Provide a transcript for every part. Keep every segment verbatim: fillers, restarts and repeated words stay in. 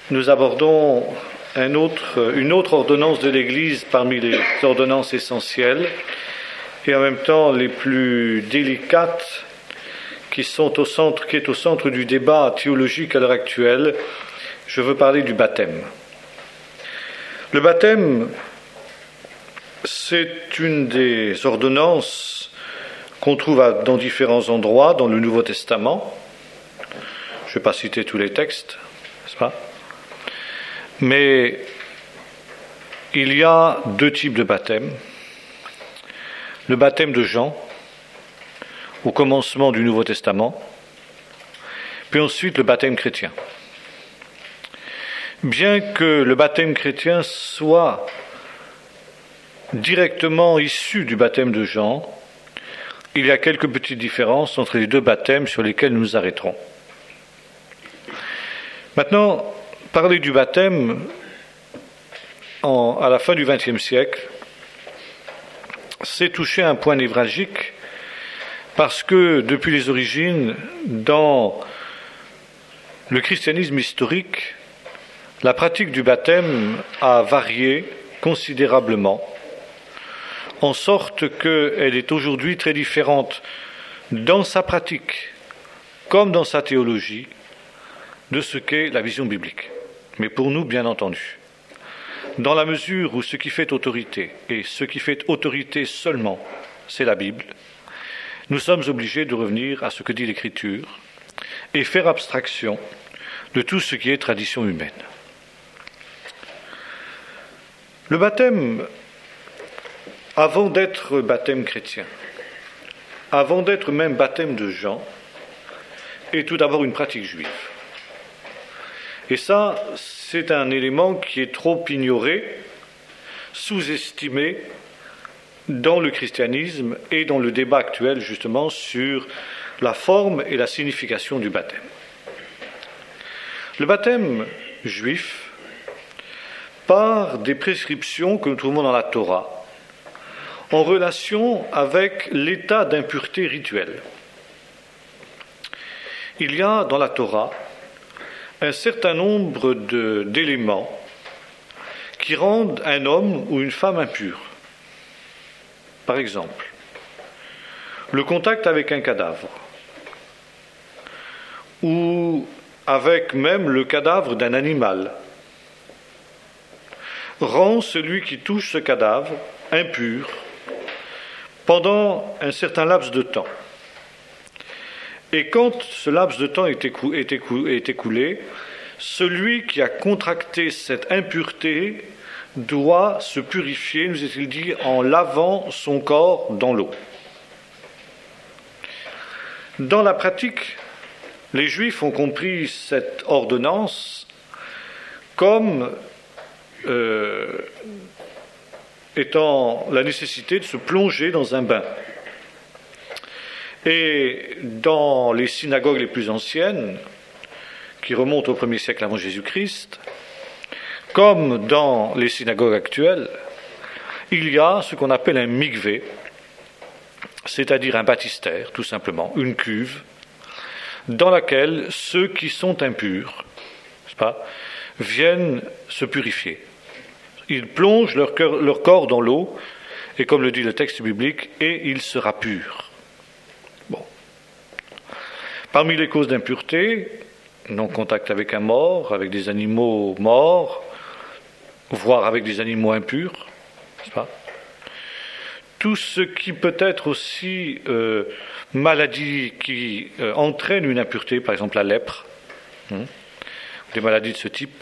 nous abordons un autre, une autre ordonnance de l'Église parmi les ordonnances essentielles et en même temps les plus délicates qui sont au centre, qui est au centre du débat théologique à l'heure actuelle. Je veux parler du baptême. Le baptême, c'est une des ordonnances qu'on trouve à, dans différents endroits dans le Nouveau Testament. Je ne vais pas citer tous les textes, n'est-ce pas ? Mais il y a deux types de baptême. Le baptême de Jean, au commencement du Nouveau Testament, puis ensuite le baptême chrétien. Bien que le baptême chrétien soit directement issu du baptême de Jean, il y a quelques petites différences entre les deux baptêmes sur lesquels nous nous arrêterons. Maintenant, parler du baptême en, à la fin du vingtième siècle, c'est toucher un point névralgique parce que depuis les origines, dans le christianisme historique, la pratique du baptême a varié considérablement, en sorte qu'elle est aujourd'hui très différente dans sa pratique comme dans sa théologie de ce qu'est la vision biblique. Mais pour nous, bien entendu, dans la mesure où ce qui fait autorité, et ce qui fait autorité seulement, c'est la Bible, nous sommes obligés de revenir à ce que dit l'Écriture et faire abstraction de tout ce qui est tradition humaine. Le baptême, avant d'être baptême chrétien, avant d'être même baptême de Jean, est tout d'abord une pratique juive. Et ça, c'est un élément qui est trop ignoré, sous-estimé dans le christianisme et dans le débat actuel justement sur la forme et la signification du baptême. Le baptême juif part des prescriptions que nous trouvons dans la Torah en relation avec l'état d'impureté rituelle. Il y a dans la Torah un certain nombre de, d'éléments qui rendent un homme ou une femme impur. Par exemple, le contact avec un cadavre, ou avec même le cadavre d'un animal, rend celui qui touche ce cadavre impur pendant un certain laps de temps. Et quand ce laps de temps est, écou- est, écou- est écoulé, celui qui a contracté cette impureté doit se purifier, nous est-il dit, en lavant son corps dans l'eau. Dans la pratique, les Juifs ont compris cette ordonnance comme euh, étant la nécessité de se plonger dans un bain. Et dans les synagogues les plus anciennes, qui remontent au premier siècle avant Jésus-Christ, comme dans les synagogues actuelles, il y a ce qu'on appelle un mikvé, c'est-à-dire un baptistère, tout simplement, une cuve, dans laquelle ceux qui sont impurs, n'est-ce pas, viennent se purifier. Ils plongent leur, cœur, leur corps dans l'eau, et comme le dit le texte biblique, et il sera pur. Bon. Parmi les causes d'impureté, non-contact avec un mort, avec des animaux morts, voire avec des animaux impurs, n'est-ce pas ? Tout ce qui peut être aussi euh, maladie qui euh, entraîne une impureté, par exemple la lèpre, hein, des maladies de ce type.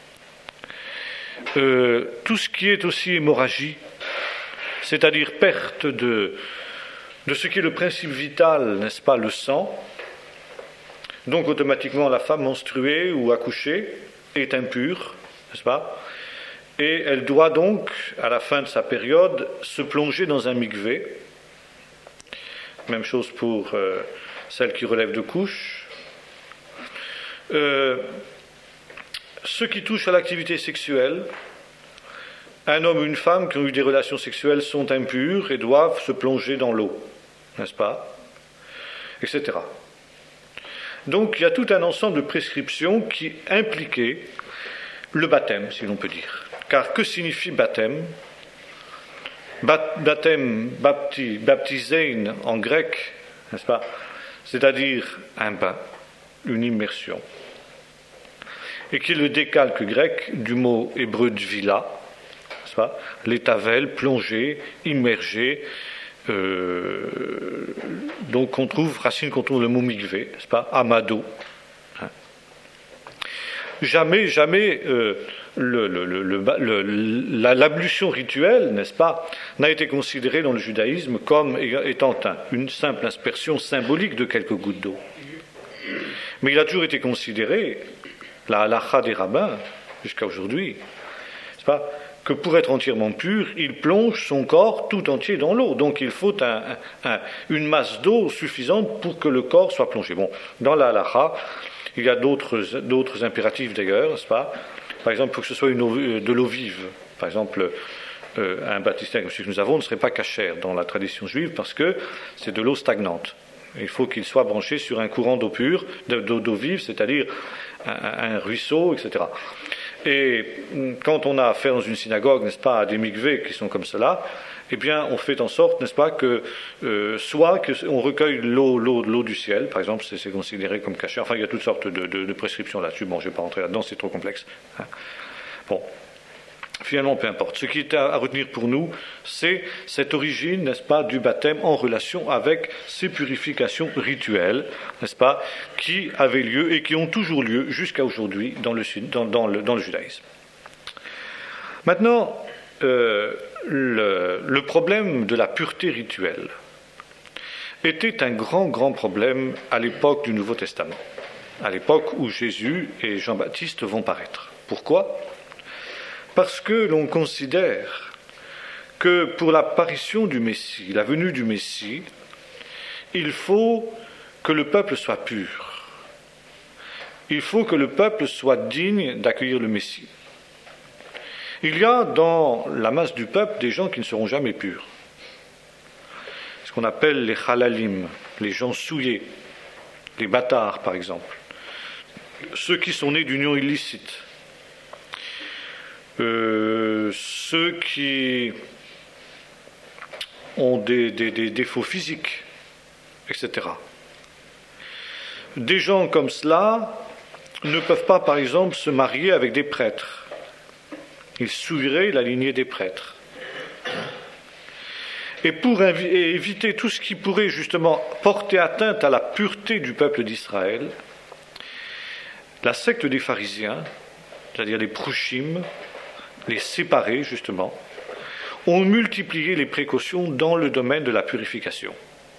Euh, tout ce qui est aussi hémorragie, c'est-à-dire perte de, de ce qui est le principe vital, n'est-ce pas, le sang. Donc automatiquement la femme menstruée ou accouchée est impure, n'est-ce pas ? Et elle doit donc, à la fin de sa période, se plonger dans un mikvé. Même chose pour euh, celle qui relève de couches. Euh, ce qui touche à l'activité sexuelle, un homme ou une femme qui ont eu des relations sexuelles sont impurs et doivent se plonger dans l'eau, n'est-ce pas ? Etc. Donc il y a tout un ensemble de prescriptions qui impliquaient le baptême, si l'on peut dire. Car que signifie baptême? Baptême, bapti, baptisein en grec, n'est-ce pas? C'est-à-dire un bain, une immersion. Et qui est le décalque grec du mot hébreu dvila, n'est-ce pas? L'étavel, plongé, immergé. Euh, donc on trouve, racine qu'on trouve le mot mikvé, n'est-ce pas? Amado. Hein? Jamais, jamais euh, le, le, le, le, la, l'ablution rituelle, n'est-ce pas, n'a été considérée dans le judaïsme comme étant un, une simple aspersion symbolique de quelques gouttes d'eau. Mais il a toujours été considéré, la halakha des rabbins, jusqu'à aujourd'hui, n'est-ce pas, que pour être entièrement pur, il plonge son corps tout entier dans l'eau. Donc il faut un, un, une masse d'eau suffisante pour que le corps soit plongé. Bon, dans la halakha, il y a d'autres, d'autres impératifs d'ailleurs, n'est-ce pas? Par exemple, pour que ce soit une eau, de l'eau vive. Par exemple, euh, un baptistère comme celui que nous avons ne serait pas cachère dans la tradition juive parce que c'est de l'eau stagnante. Il faut qu'il soit branché sur un courant d'eau pure, d'eau, d'eau vive, c'est-à-dire un, un ruisseau, et cetera. Et quand on a affaire dans une synagogue, n'est-ce pas, à des mikvés qui sont comme cela, eh bien, on fait en sorte, n'est-ce pas, que euh, soit qu'on recueille l'eau, l'eau, l'eau du ciel, par exemple, c'est, c'est considéré comme cachère. Enfin, il y a toutes sortes de, de, de prescriptions là-dessus. Bon, je ne vais pas rentrer là-dedans, c'est trop complexe. Hein. Bon. Finalement, peu importe. Ce qui est à retenir pour nous, c'est cette origine, n'est-ce pas, du baptême en relation avec ces purifications rituelles, n'est-ce pas, qui avaient lieu et qui ont toujours lieu jusqu'à aujourd'hui dans le, dans, dans le, dans le judaïsme. Maintenant, euh, le, le problème de la pureté rituelle était un grand, grand problème à l'époque du Nouveau Testament, à l'époque où Jésus et Jean-Baptiste vont paraître. Pourquoi ? Parce que l'on considère que pour l'apparition du Messie, la venue du Messie, il faut que le peuple soit pur. Il faut que le peuple soit digne d'accueillir le Messie. Il y a dans la masse du peuple des gens qui ne seront jamais purs. Ce qu'on appelle les halalim, les gens souillés, les bâtards par exemple, ceux qui sont nés d'union illicite. Euh, ceux qui ont des, des, des défauts physiques, et cetera. Des gens comme cela ne peuvent pas, par exemple, se marier avec des prêtres. Ils souilleraient la lignée des prêtres. Et pour invi- et éviter tout ce qui pourrait justement porter atteinte à la pureté du peuple d'Israël, la secte des pharisiens, c'est-à-dire les prouchim, les séparés justement, ont multiplié les précautions dans le domaine de la purification.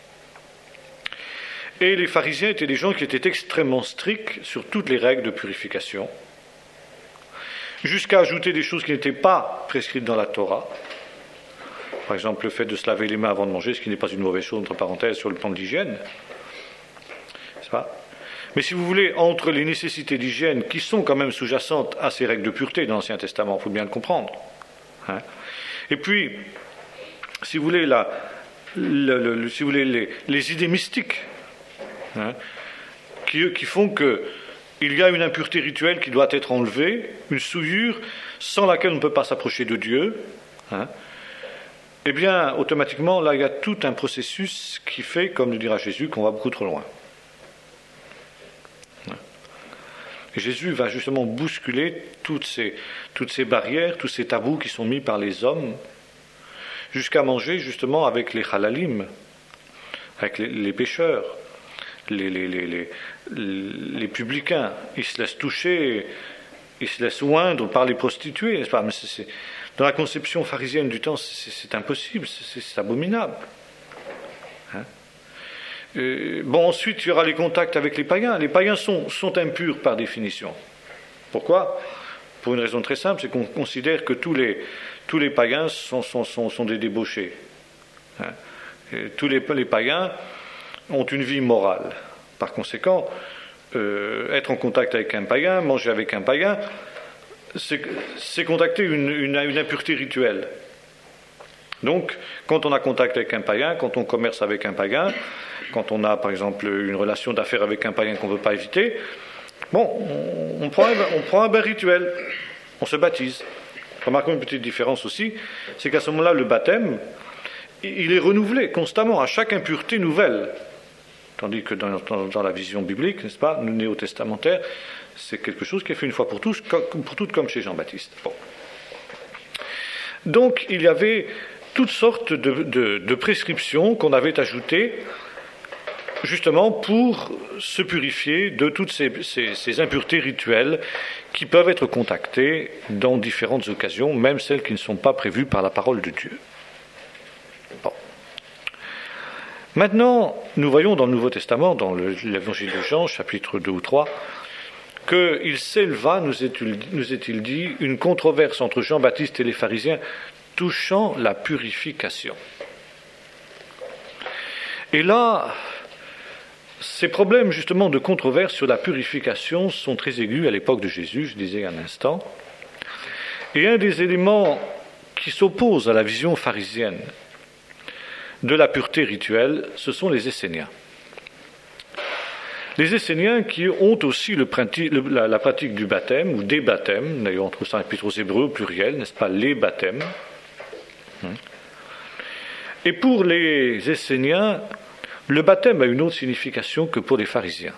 Et les pharisiens étaient des gens qui étaient extrêmement stricts sur toutes les règles de purification, jusqu'à ajouter des choses qui n'étaient pas prescrites dans la Torah. Par exemple, le fait de se laver les mains avant de manger, ce qui n'est pas une mauvaise chose, entre parenthèses, sur le plan de l'hygiène. C'est pas ? Mais si vous voulez, entre les nécessités d'hygiène qui sont quand même sous-jacentes à ces règles de pureté dans l'Ancien Testament, il faut bien le comprendre. Hein. Et puis, si vous voulez, la, le, le, le, si vous voulez les, les idées mystiques hein, qui, qui font qu'il y a une impureté rituelle qui doit être enlevée, une souillure sans laquelle on ne peut pas s'approcher de Dieu, hein, eh bien, automatiquement, là, il y a tout un processus qui fait, comme le dira Jésus, qu'on va beaucoup trop loin. Et Jésus va justement bousculer toutes ces, toutes ces barrières, tous ces tabous qui sont mis par les hommes, jusqu'à manger justement avec les halalim, avec les, les pécheurs, les, les, les, les, les publicains. Ils se laissent toucher, ils se laissent oindre par les prostituées, n'est-ce pas ? Mais c'est, c'est, dans la conception pharisienne du temps, c'est, c'est impossible, c'est, c'est abominable. Hein ? Euh, bon, ensuite, il y aura les contacts avec les païens. Les païens sont, sont impurs par définition. Pourquoi ? Pour une raison très simple, c'est qu'on considère que tous les, tous les païens sont, sont, sont, sont des débauchés. Hein ? Et tous les, les païens ont une vie morale. Par conséquent, euh, être en contact avec un païen, manger avec un païen, c'est, c'est contacter une, une, une impureté rituelle. Donc, quand on a contact avec un païen, quand on commerce avec un païen, quand on a, par exemple, une relation d'affaires avec un païen qu'on ne veut pas éviter, bon, on, on, prend un, on prend un bain rituel. on se baptise. Remarquons une petite différence aussi, c'est qu'à ce moment-là, le baptême, il est renouvelé constamment, à chaque impureté nouvelle. Tandis que dans, dans, dans la vision biblique, n'est-ce pas, néo-testamentaire, c'est quelque chose qui est fait une fois pour, tous, pour toutes, comme chez Jean-Baptiste. Bon. Donc, il y avait toutes sortes de, de, de prescriptions qu'on avait ajoutées, justement pour se purifier de toutes ces, ces, ces impuretés rituelles qui peuvent être contactées dans différentes occasions, même celles qui ne sont pas prévues par la parole de Dieu. Bon. Maintenant, nous voyons dans le Nouveau Testament, dans le, l'Évangile de Jean, chapitre deux ou trois, qu'il s'éleva, nous est-il, nous est-il dit, une controverse entre Jean-Baptiste et les pharisiens touchant la purification. Et là, ces problèmes justement de controverse sur la purification sont très aigus à l'époque de Jésus, je disais un instant. Et un des éléments qui s'oppose à la vision pharisienne de la pureté rituelle, ce sont les Esséniens. Les Esséniens qui ont aussi le, le, la, la pratique du baptême, ou des baptêmes, d'ailleurs on trouve ça dans l'Épître aux Hébreux au pluriel, n'est-ce pas, les baptêmes. Et pour les Esséniens, le baptême a une autre signification que pour les pharisiens.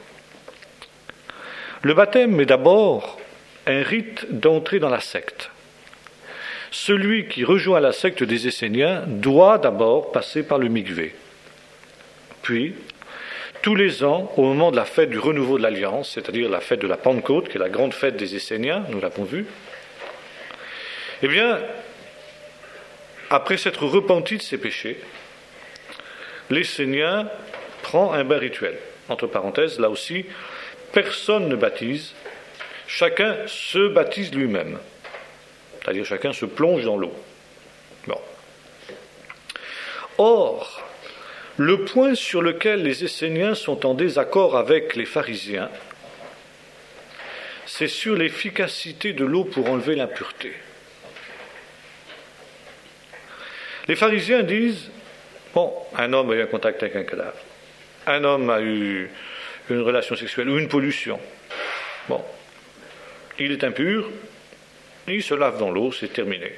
Le baptême est d'abord un rite d'entrée dans la secte. Celui qui rejoint la secte des Esséniens doit d'abord passer par le mikvé. Puis, tous les ans, au moment de la fête du renouveau de l'Alliance, c'est-à-dire la fête de la Pentecôte, qui est la grande fête des Esséniens, nous l'avons vu, eh bien, après s'être repenti de ses péchés, l'Essénien prend un bain rituel. Entre parenthèses, là aussi, personne ne baptise, chacun se baptise lui-même. C'est-à-dire chacun se plonge dans l'eau. Bon. Or, le point sur lequel les Esséniens sont en désaccord avec les pharisiens, c'est sur l'efficacité de l'eau pour enlever l'impureté. Les pharisiens disent, bon, un homme a eu un contact avec un cadavre, un homme a eu une relation sexuelle ou une pollution. Bon, il est impur, il se lave dans l'eau, c'est terminé.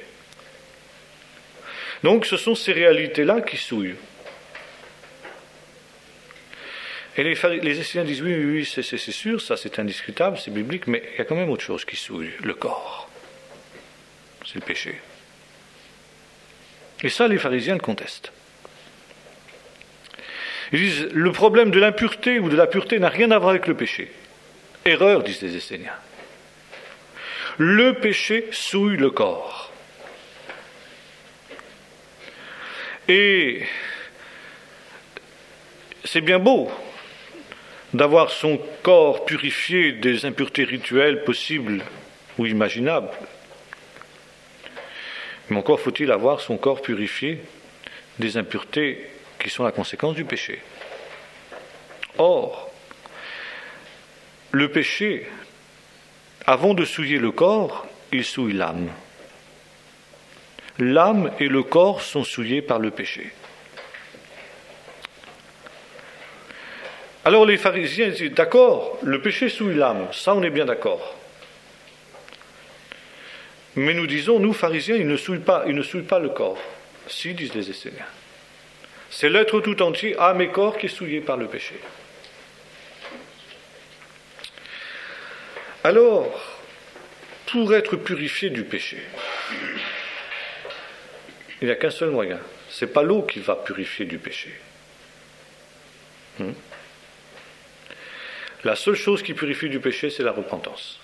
Donc ce sont ces réalités-là qui souillent. Et les, les Esséniens disent, oui, oui, oui, c'est, c'est, c'est sûr, ça c'est indiscutable, c'est biblique, mais il y a quand même autre chose qui souille, le corps. C'est le péché. Et ça, les pharisiens le contestent. Ils disent, le problème de l'impureté ou de la pureté n'a rien à voir avec le péché. Erreur, disent les Esséniens. Le péché souille le corps. Et c'est bien beau d'avoir son corps purifié des impuretés rituelles possibles ou imaginables. Mais encore faut-il avoir son corps purifié des impuretés qui sont la conséquence du péché. Or, le péché, avant de souiller le corps, il souille l'âme. L'âme et le corps sont souillés par le péché. Alors les pharisiens disent, d'accord, le péché souille l'âme, ça on est bien d'accord. Mais nous disons, nous pharisiens, il ne souille pas, il ne souille pas le corps. Si, disent les Esséniens. C'est l'être tout entier, âme et corps, qui est souillé par le péché. Alors, pour être purifié du péché, il n'y a qu'un seul moyen. Ce n'est pas l'eau qui va purifier du péché. Hmm. La seule chose qui purifie du péché, c'est la repentance.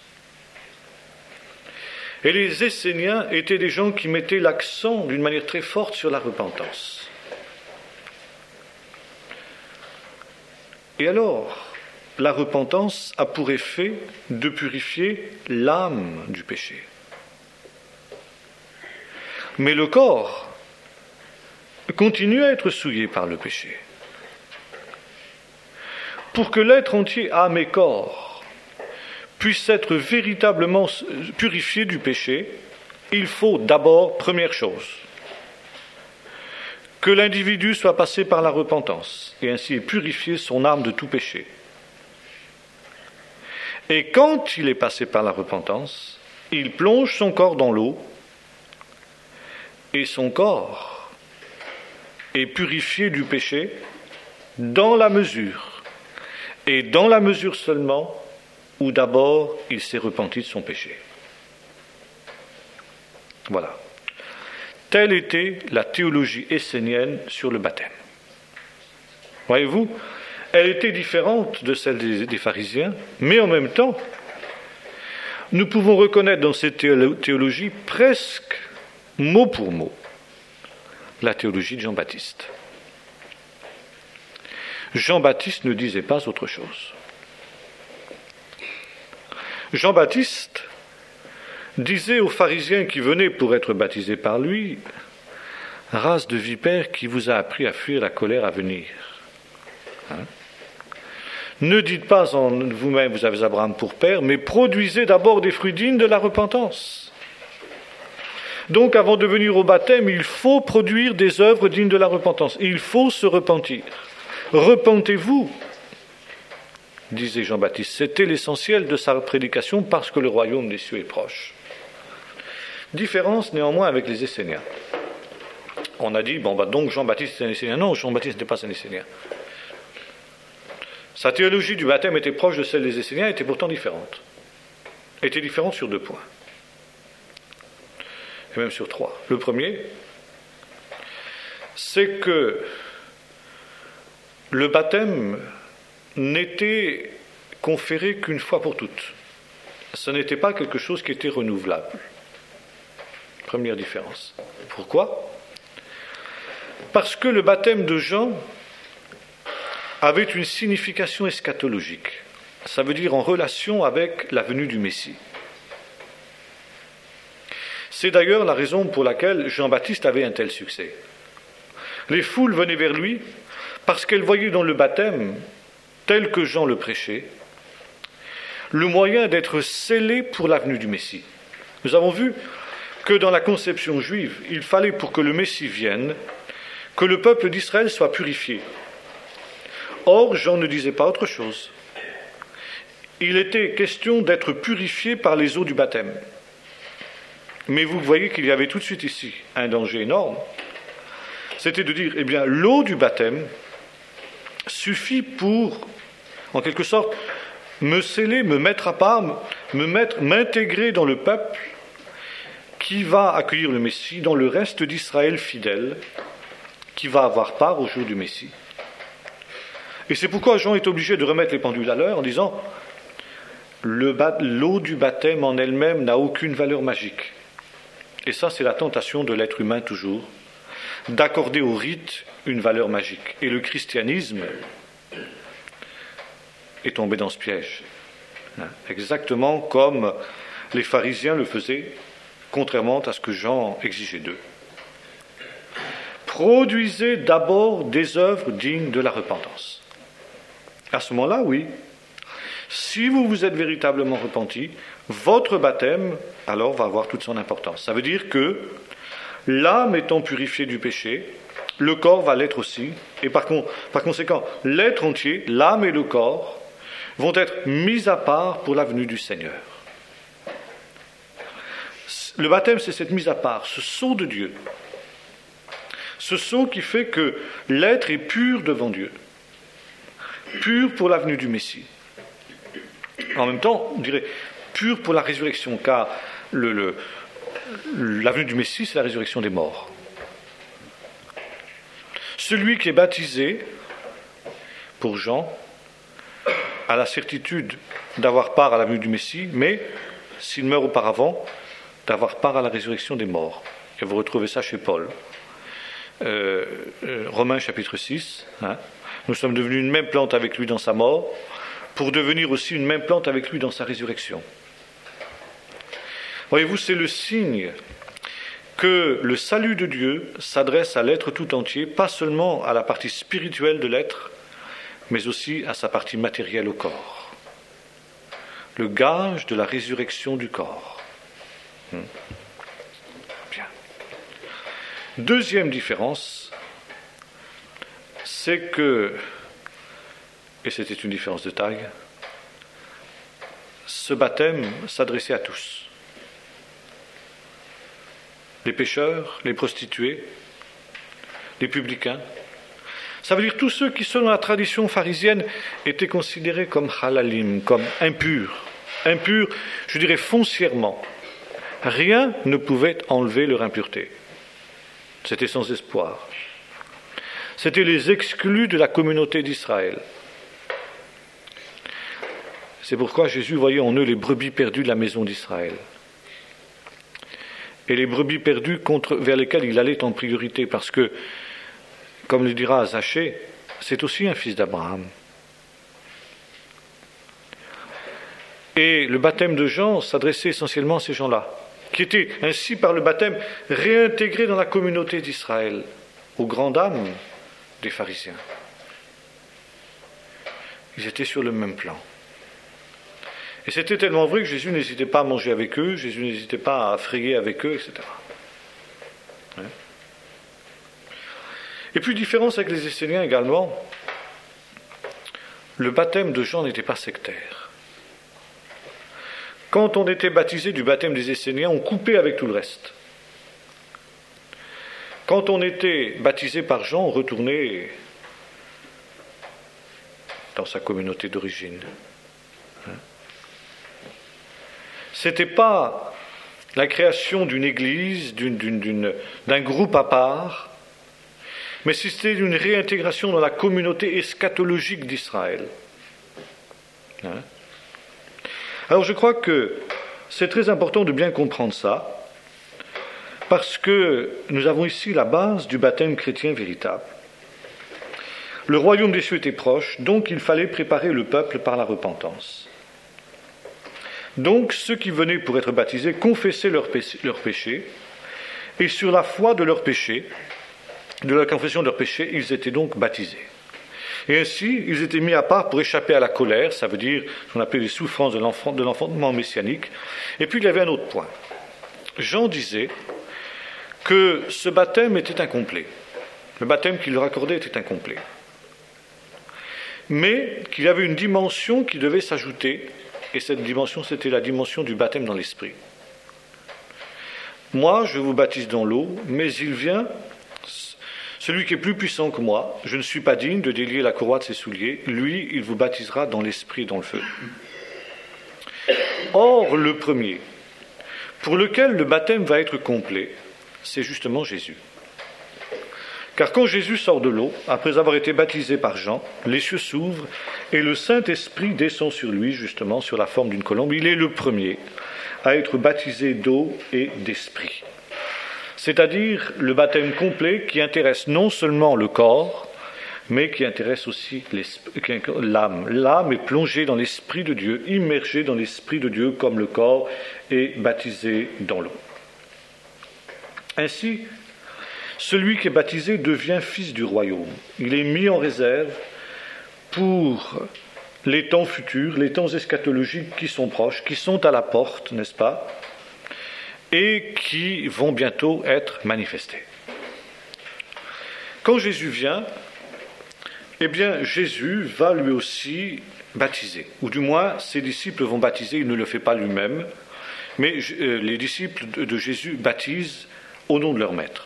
Et les Esséniens étaient des gens qui mettaient l'accent d'une manière très forte sur la repentance. Et alors, la repentance a pour effet de purifier l'âme du péché. Mais le corps continue à être souillé par le péché. Pour que l'être entier, âme et corps, puisse être véritablement purifié du péché, il faut d'abord, première chose, que l'individu soit passé par la repentance, et ainsi purifier son âme de tout péché. Et quand il est passé par la repentance, il plonge son corps dans l'eau et son corps est purifié du péché dans la mesure, et dans la mesure seulement où d'abord il s'est repenti de son péché. Voilà. Telle était la théologie essénienne sur le baptême. Voyez-vous, elle était différente de celle des, des pharisiens, mais en même temps, nous pouvons reconnaître dans cette théologie presque mot pour mot la théologie de Jean-Baptiste. Jean-Baptiste ne disait pas autre chose. Jean-Baptiste disait aux pharisiens qui venaient pour être baptisés par lui, « Race de vipères qui vous a appris à fuir la colère à venir. » Hein? Ne dites pas en vous-même, vous avez Abraham pour père, mais produisez d'abord des fruits dignes de la repentance. Donc, avant de venir au baptême, il faut produire des œuvres dignes de la repentance. Il faut se repentir. Repentez-vous, disait Jean-Baptiste. C'était l'essentiel de sa prédication parce que le royaume des cieux est proche. Différence néanmoins avec les Esséniens. On a dit, bon, bah, donc Jean-Baptiste est un Essénien. Non, Jean-Baptiste n'était pas un Essénien. Sa théologie du baptême était proche de celle des Esséniens, était pourtant différente. Était différente sur deux points. Et même sur trois. Le premier, c'est que le baptême n'était conféré qu'une fois pour toutes. Ce n'était pas quelque chose qui était renouvelable. Première différence. Pourquoi ? Parce que le baptême de Jean avait une signification eschatologique. Ça veut dire en relation avec la venue du Messie. C'est d'ailleurs la raison pour laquelle Jean-Baptiste avait un tel succès. Les foules venaient vers lui parce qu'elles voyaient dans le baptême, tel que Jean le prêchait, le moyen d'être scellé pour la venue du Messie. Nous avons vu que dans la conception juive, il fallait pour que le Messie vienne, que le peuple d'Israël soit purifié. Or, Jean ne disait pas autre chose. Il était question d'être purifié par les eaux du baptême. Mais vous voyez qu'il y avait tout de suite ici un danger énorme. C'était de dire, eh bien, l'eau du baptême suffit pour, en quelque sorte, me sceller, me mettre à part, me mettre, m'intégrer dans le peuple qui va accueillir le Messie, dans le reste d'Israël fidèle, qui va avoir part au jour du Messie. Et c'est pourquoi Jean est obligé de remettre les pendules à l'heure en disant le ba- l'eau du baptême en elle-même n'a aucune valeur magique. Et ça, c'est la tentation de l'être humain toujours, d'accorder au rite une valeur magique. Et le christianisme est tombé dans ce piège. Exactement comme les pharisiens le faisaient, contrairement à ce que Jean exigeait d'eux. Produisez d'abord des œuvres dignes de la repentance. À ce moment-là, oui. Si vous vous êtes véritablement repenti, votre baptême, alors, va avoir toute son importance. Ça veut dire que l'âme étant purifiée du péché, le corps va l'être aussi, et par, con, par conséquent, l'être entier, l'âme et le corps, vont être mis à part pour la venue du Seigneur. Le baptême, c'est cette mise à part, ce sceau de Dieu. Ce sceau qui fait que l'être est pur devant Dieu. Pur pour la venue du Messie. En même temps, on dirait pur pour la résurrection, car le, le, la venue du Messie, c'est la résurrection des morts. Celui qui est baptisé, pour Jean, a la certitude d'avoir part à la venue du Messie, mais, s'il meurt auparavant, d'avoir part à la résurrection des morts. Et vous retrouvez ça chez Paul. Euh, euh, Romains chapitre six, hein. Nous sommes devenus une même plante avec lui dans sa mort, pour devenir aussi une même plante avec lui dans sa résurrection. Voyez-vous, c'est le signe que le salut de Dieu s'adresse à l'être tout entier, pas seulement à la partie spirituelle de l'être, mais aussi à sa partie matérielle au corps. Le gage de la résurrection du corps. Hmm. Bien. Deuxième différence, c'est que, et c'était une différence de taille, ce baptême s'adressait à tous. les pécheurs, les prostituées, les publicains. Ça veut dire tous ceux qui, selon la tradition pharisienne, étaient considérés comme halalim, comme impurs. Impurs, je dirais foncièrement. Rien ne pouvait enlever leur impureté. C'était sans espoir. C'étaient les exclus de la communauté d'Israël. C'est pourquoi Jésus voyait en eux les brebis perdues de la maison d'Israël. Et les brebis perdues contre, vers lesquelles il allait en priorité, parce que, comme le dira Zachée, c'est aussi un fils d'Abraham. Et le baptême de Jean s'adressait essentiellement à ces gens-là, qui étaient ainsi par le baptême réintégrés dans la communauté d'Israël, aux grandes dames des pharisiens. Ils étaient sur le même plan. Et c'était tellement vrai que Jésus n'hésitait pas à manger avec eux, Jésus n'hésitait pas à frayer avec eux, et cetera. Hein? Et puis, différence avec les Esséniens également, le baptême de Jean n'était pas sectaire. Quand on était baptisé du baptême des Esséniens, on coupait avec tout le reste. Quand on était baptisé par Jean, on retournait dans sa communauté d'origine. Ce n'était pas la création d'une église, d'une, d'une, d'une, d'un groupe à part, mais c'était une réintégration dans la communauté eschatologique d'Israël. Hein? Alors je crois que c'est très important de bien comprendre ça, parce que nous avons ici la base du baptême chrétien véritable. Le royaume des cieux était proche, donc il fallait préparer le peuple par la repentance. Donc ceux qui venaient pour être baptisés confessaient leurs péchés, leur péché, et sur la foi de leurs péchés, de la confession de leurs péchés, ils étaient donc baptisés. Et ainsi, ils étaient mis à part pour échapper à la colère, ça veut dire ce qu'on appelle les souffrances de, l'enfant, de l'enfantement messianique. Et puis il y avait un autre point. Jean disait que ce baptême était incomplet. Le baptême qu'il leur accordait était incomplet. Mais qu'il y avait une dimension qui devait s'ajouter, et cette dimension, c'était la dimension du baptême dans l'esprit. Moi, je vous baptise dans l'eau, mais il vient, celui qui est plus puissant que moi, je ne suis pas digne de délier la courroie de ses souliers, lui, il vous baptisera dans l'esprit et dans le feu. Or, le premier, pour lequel le baptême va être complet, c'est justement Jésus. Car quand Jésus sort de l'eau, après avoir été baptisé par Jean, les cieux s'ouvrent et le Saint-Esprit descend sur lui, justement, sur la forme d'une colombe. Il est le premier à être baptisé d'eau et d'esprit. C'est-à-dire le baptême complet qui intéresse non seulement le corps, mais qui intéresse aussi l'âme. L'âme est plongée dans l'Esprit de Dieu, immergée dans l'Esprit de Dieu, comme le corps est baptisé dans l'eau. Ainsi, celui qui est baptisé devient fils du royaume. Il est mis en réserve pour les temps futurs, les temps eschatologiques qui sont proches, qui sont à la porte, n'est-ce pas, et qui vont bientôt être manifestés. Quand Jésus vient, eh bien Jésus va lui aussi baptiser, ou du moins ses disciples vont baptiser, il ne le fait pas lui-même, mais les disciples de Jésus baptisent au nom de leur maître.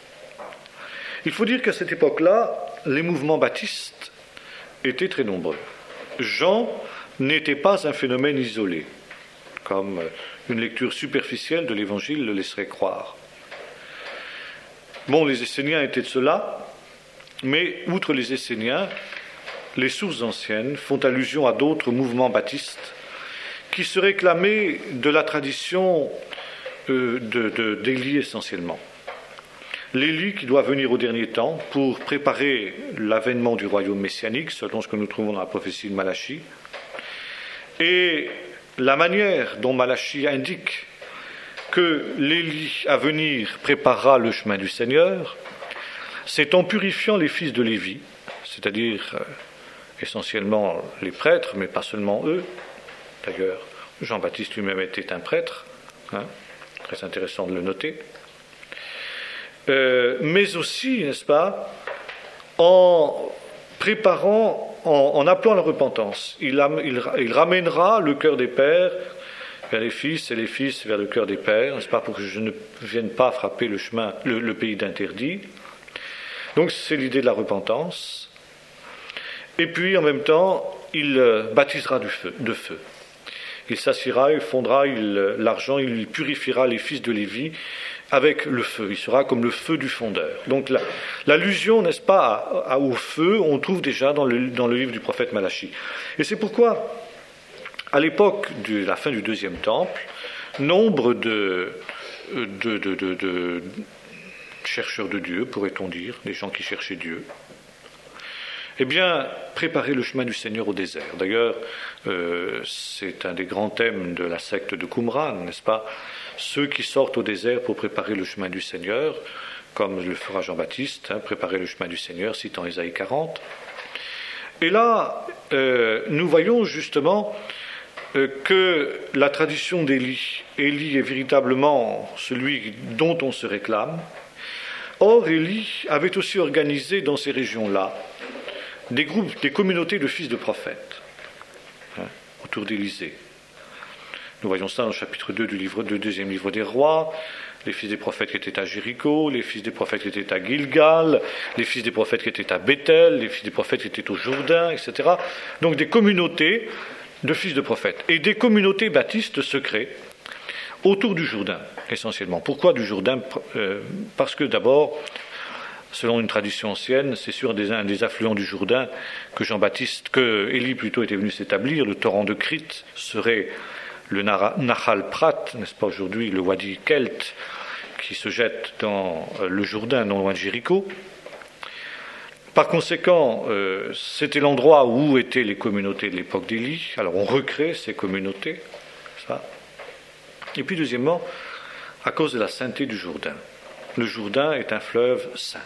Il faut dire qu'à cette époque-là, les mouvements baptistes étaient très nombreux. Jean n'était pas un phénomène isolé, comme une lecture superficielle de l'Évangile le laisserait croire. Bon, les Esséniens étaient de cela, mais outre les Esséniens, les sources anciennes font allusion à d'autres mouvements baptistes qui se réclamaient de la tradition euh, de, de, d'Élie essentiellement. L'Élie qui doit venir au dernier temps pour préparer l'avènement du royaume messianique, selon ce que nous trouvons dans la prophétie de Malachie. Et la manière dont Malachie indique que l'Élie à venir préparera le chemin du Seigneur, c'est en purifiant les fils de Lévi, c'est-à-dire euh, essentiellement les prêtres, mais pas seulement eux. D'ailleurs, Jean-Baptiste lui-même était un prêtre, hein, très intéressant de le noter. Euh, mais aussi, n'est-ce pas, en préparant, en, en appelant à la repentance. Il, il, il ramènera le cœur des pères vers les fils, et les fils vers le cœur des pères, n'est-ce pas, pour que je ne vienne pas frapper le chemin, le, le pays d'interdit. Donc c'est l'idée de la repentance. Et puis en même temps, il baptisera du feu, de feu. Il s'assiera, il fondra il, l'argent, il purifiera les fils de Lévi avec le feu. Il sera comme le feu du fondeur. Donc la, l'allusion, n'est-ce pas, à, à, au feu, on trouve déjà dans le, dans le livre du prophète Malachie. Et c'est pourquoi, à l'époque de la fin du deuxième temple, nombre de, de, de, de, de chercheurs de Dieu, pourrait-on dire, des gens qui cherchaient Dieu, eh bien, préparer le chemin du Seigneur au désert. D'ailleurs, euh, c'est un des grands thèmes de la secte de Qumran, n'est-ce pas? Ceux qui sortent au désert pour préparer le chemin du Seigneur, comme le fera Jean-Baptiste, hein, préparer le chemin du Seigneur, citant Ésaïe quarante. Et là, euh, nous voyons justement euh, que la tradition d'Élie, Élie est véritablement celui dont on se réclame. Or, Élie avait aussi organisé dans ces régions-là des groupes, des communautés de fils de prophètes, hein, autour d'Élysée. Nous voyons ça dans le chapitre deux du, livre, du deuxième livre des rois, les fils des prophètes qui étaient à Jéricho, les fils des prophètes qui étaient à Gilgal, les fils des prophètes qui étaient à Bethel, les fils des prophètes qui étaient au Jourdain, et cetera. Donc des communautés de fils de prophètes, et des communautés baptistes secrets autour du Jourdain, essentiellement. Pourquoi du Jourdain? euh, Parce que d'abord, selon une tradition ancienne, c'est sur des, un des affluents du Jourdain que Jean-Baptiste, que Élie plutôt était venu s'établir. Le torrent de Crite serait le Nahal Prat, n'est-ce pas aujourd'hui, le Wadi Kelt, qui se jette dans le Jourdain, non loin de Jéricho. Par conséquent, euh, c'était l'endroit où étaient les communautés de l'époque d'Élie. Alors on recrée ces communautés, ça. Et puis deuxièmement, à cause de la sainteté du Jourdain. Le Jourdain est un fleuve saint.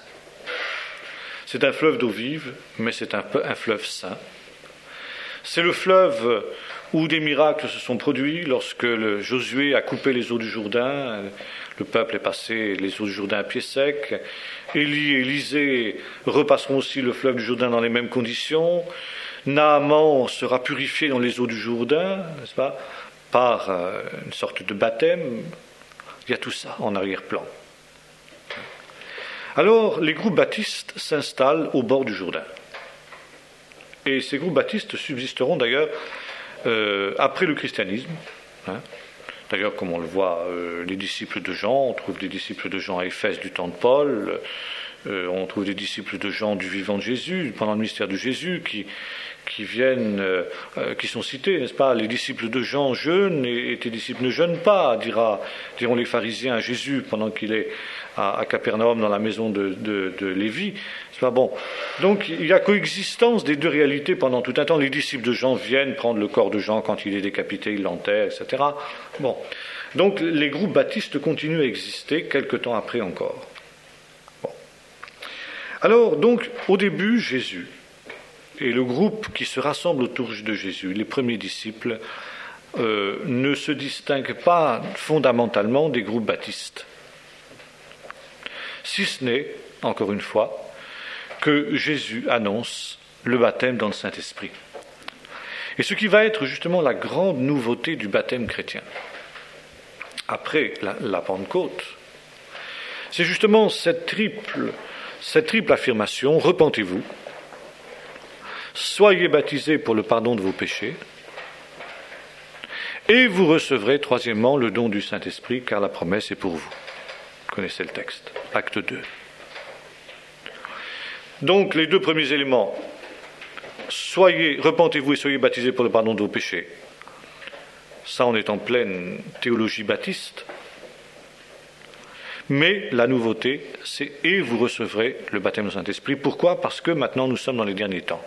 C'est un fleuve d'eau vive, mais c'est un, un fleuve saint. C'est le fleuve où des miracles se sont produits lorsque le Josué a coupé les eaux du Jourdain. Le peuple est passé les eaux du Jourdain à pied sec. Élie et Élisée repasseront aussi le fleuve du Jourdain dans les mêmes conditions. Naaman sera purifié dans les eaux du Jourdain, n'est-ce pas, par euh, une sorte de baptême. Il y a tout ça en arrière-plan. Alors, les groupes baptistes s'installent au bord du Jourdain. Et ces groupes baptistes subsisteront d'ailleurs euh, après le christianisme. Hein. D'ailleurs, comme on le voit, euh, les disciples de Jean, on trouve des disciples de Jean à Éphèse du temps de Paul, euh, on trouve des disciples de Jean du vivant de Jésus, pendant le ministère de Jésus, qui, qui viennent, euh, euh, qui sont cités, n'est-ce pas? Les disciples de Jean jeûnent et, et tes disciples ne jeûnent pas, dira, diront les pharisiens à Jésus pendant qu'il est à, à Capernaum dans la maison de, de, de Lévi. C'est pas bon. Donc il y a coexistence des deux réalités pendant tout un temps. Les disciples de Jean viennent prendre le corps de Jean quand il est décapité, ils l'enterrent, et cetera. Bon. Donc les groupes baptistes continuent à exister quelque temps après encore. Bon. Alors, donc, au début, Jésus et le groupe qui se rassemble autour de Jésus, les premiers disciples, euh, ne se distinguent pas fondamentalement des groupes baptistes. Si ce n'est, encore une fois, que Jésus annonce le baptême dans le Saint-Esprit. Et ce qui va être justement la grande nouveauté du baptême chrétien, après la, la Pentecôte, c'est justement cette triple, cette triple affirmation, repentez-vous, soyez baptisés pour le pardon de vos péchés, et vous recevrez, troisièmement, le don du Saint-Esprit, car la promesse est pour vous. Vous connaissez le texte, acte deux. Donc, les deux premiers éléments, soyez, repentez-vous et soyez baptisés pour le pardon de vos péchés. Ça, on est en pleine théologie baptiste. Mais la nouveauté, c'est « et vous recevrez le baptême du Saint-Esprit ». Pourquoi ? Parce que maintenant, nous sommes dans les derniers temps.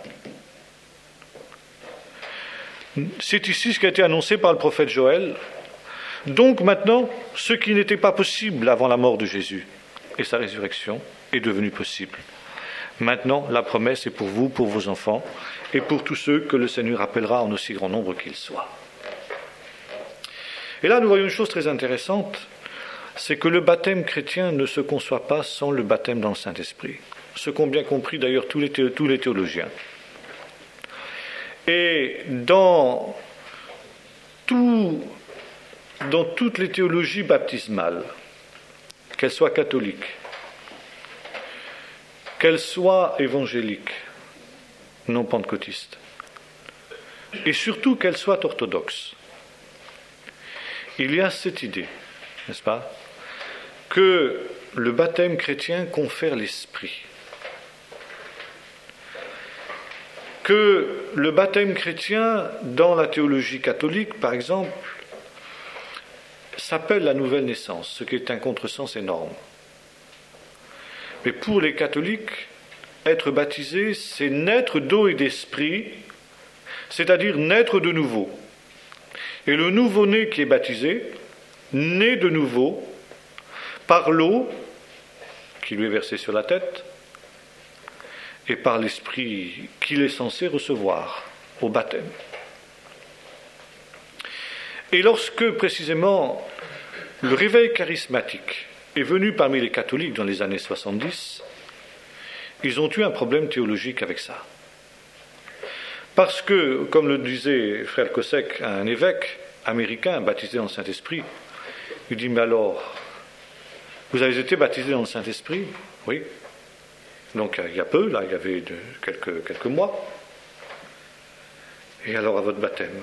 C'est ici ce qui a été annoncé par le prophète Joël. Donc maintenant, ce qui n'était pas possible avant la mort de Jésus et sa résurrection est devenu possible. Maintenant, la promesse est pour vous, pour vos enfants, et pour tous ceux que le Seigneur appellera en aussi grand nombre qu'ils soient. Et là, nous voyons une chose très intéressante, c'est que le baptême chrétien ne se conçoit pas sans le baptême dans le Saint-Esprit. Ce qu'ont bien compris d'ailleurs tous les, thé- tous les théologiens. Et dans tout dans toutes les théologies baptismales, qu'elles soient catholiques, qu'elles soient évangéliques, non pentecôtistes, et surtout qu'elles soient orthodoxes, il y a cette idée, n'est-ce pas, que le baptême chrétien confère l'esprit, que le baptême chrétien, dans la théologie catholique, par exemple, s'appelle la nouvelle naissance, ce qui est un contresens énorme. Mais pour les catholiques, être baptisé, c'est naître d'eau et d'esprit, c'est-à-dire naître de nouveau. Et le nouveau-né qui est baptisé, naît de nouveau par l'eau qui lui est versée sur la tête, et par l'esprit qu'il est censé recevoir au baptême. Et lorsque, précisément, le réveil charismatique est venu parmi les catholiques dans les années soixante-dix, ils ont eu un problème théologique avec ça. Parce que, comme le disait Frère Kosek, un évêque américain baptisé dans le Saint-Esprit, il dit, mais alors, vous avez été baptisé dans le Saint-Esprit ? Oui. Donc il y a peu, là, il y avait de, quelques, quelques mois. Et alors à votre baptême.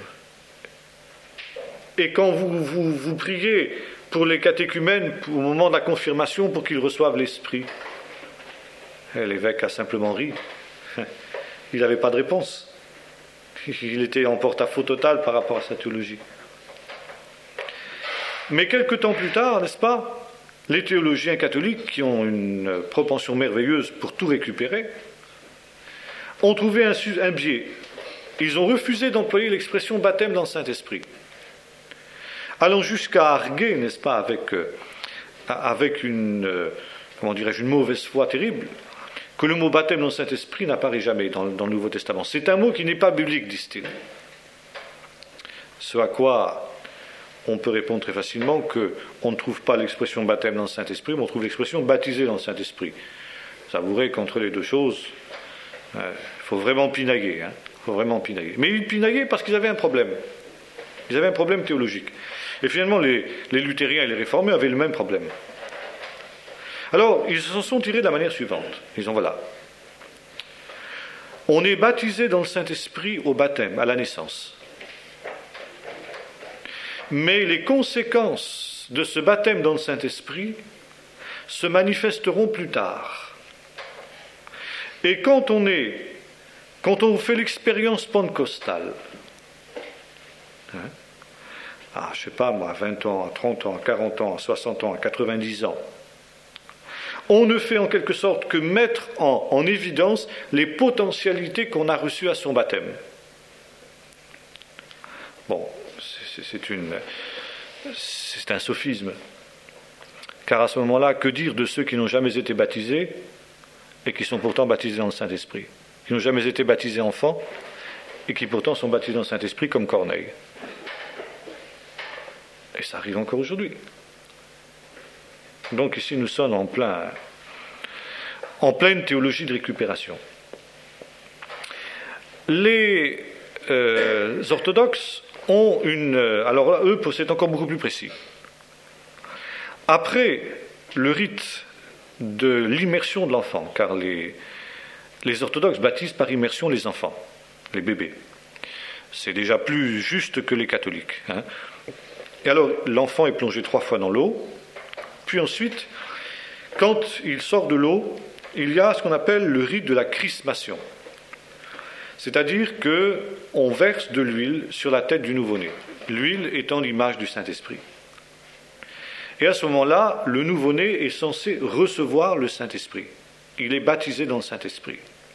Et quand vous, vous, vous priez pour les catéchumènes au moment de la confirmation pour qu'ils reçoivent l'Esprit, et l'évêque a simplement ri. Il n'avait pas de réponse. Il était en porte-à-faux total par rapport à sa théologie. Mais quelque temps plus tard, n'est-ce pas, les théologiens catholiques, qui ont une propension merveilleuse pour tout récupérer, ont trouvé un, un biais. Ils ont refusé d'employer l'expression baptême dans le Saint-Esprit, allant jusqu'à arguer, n'est-ce pas, avec, euh, avec une, euh, comment dirais-je, une mauvaise foi terrible, que le mot baptême dans le Saint-Esprit n'apparaît jamais dans, dans le Nouveau Testament. C'est un mot qui n'est pas biblique, disent-ils. Ce à quoi on peut répondre très facilement qu'on ne trouve pas l'expression baptême dans le Saint-Esprit, mais on trouve l'expression baptisé dans le Saint-Esprit. Vous avouerez qu'entre les deux choses, il euh, faut vraiment pinailler. Il hein, faut vraiment pinailler. Mais ils pinaillaient parce qu'ils avaient un problème. Ils avaient un problème théologique. Et finalement, les, les luthériens et les réformés avaient le même problème. Alors, ils s'en sont tirés de la manière suivante. Ils ont, voilà. On est baptisé dans le Saint-Esprit au baptême, à la naissance. Mais les conséquences de ce baptême dans le Saint-Esprit se manifesteront plus tard. Et quand on est, quand on fait l'expérience pentecostale, hein, à, je ne sais pas moi, à vingt ans, à trente ans, à quarante ans, à soixante ans, à quatre-vingt-dix ans, on ne fait en quelque sorte que mettre en, en évidence les potentialités qu'on a reçues à son baptême. Bon, c'est, c'est, une, c'est un sophisme. Car à ce moment-là, que dire de ceux qui n'ont jamais été baptisés et qui sont pourtant baptisés dans le Saint-Esprit, qui n'ont jamais été baptisés enfants et qui pourtant sont baptisés dans le Saint-Esprit comme Corneille. Et ça arrive encore aujourd'hui. Donc ici nous sommes en, plein, en pleine théologie de récupération. Les euh, orthodoxes ont une... Alors là, eux, c'est encore beaucoup plus précis. Après le rite de l'immersion de l'enfant, car les, les orthodoxes baptisent par immersion les enfants, les bébés. C'est déjà plus juste que les catholiques. Hein. Et alors, l'enfant est plongé trois fois dans l'eau, puis ensuite, quand il sort de l'eau, il y a ce qu'on appelle le rite de la chrismation. C'est-à-dire qu'on verse de l'huile sur la tête du nouveau-né, l'huile étant l'image du Saint-Esprit. Et à ce moment-là, le nouveau-né est censé recevoir le Saint-Esprit. Il est baptisé dans le Saint-Esprit.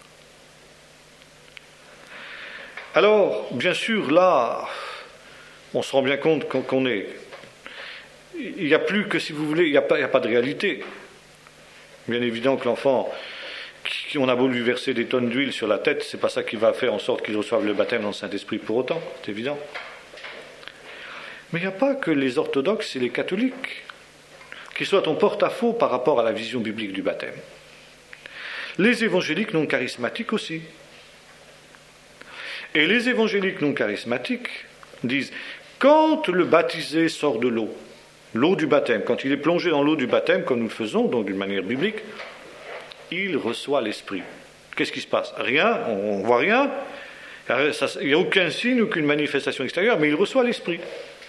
Alors, bien sûr, là, on se rend bien compte qu'on est... Il n'y a plus que, si vous voulez, il n'y a, a pas de réalité. Bien évident que l'enfant, qui, on a beau lui verser des tonnes d'huile sur la tête, c'est pas ça qui va faire en sorte qu'il reçoive le baptême dans le Saint-Esprit pour autant, c'est évident. Mais il n'y a pas que les orthodoxes et les catholiques qui soient en porte-à-faux par rapport à la vision biblique du baptême. Les évangéliques non charismatiques aussi. Et les évangéliques non charismatiques disent Quand le baptisé sort de l'eau, l'eau du baptême, quand il est plongé dans l'eau du baptême, comme nous le faisons, donc d'une manière biblique, il reçoit l'Esprit. Qu'est-ce qui se passe? Rien, on ne voit rien, il n'y a aucun signe, aucune manifestation extérieure, mais il reçoit l'Esprit.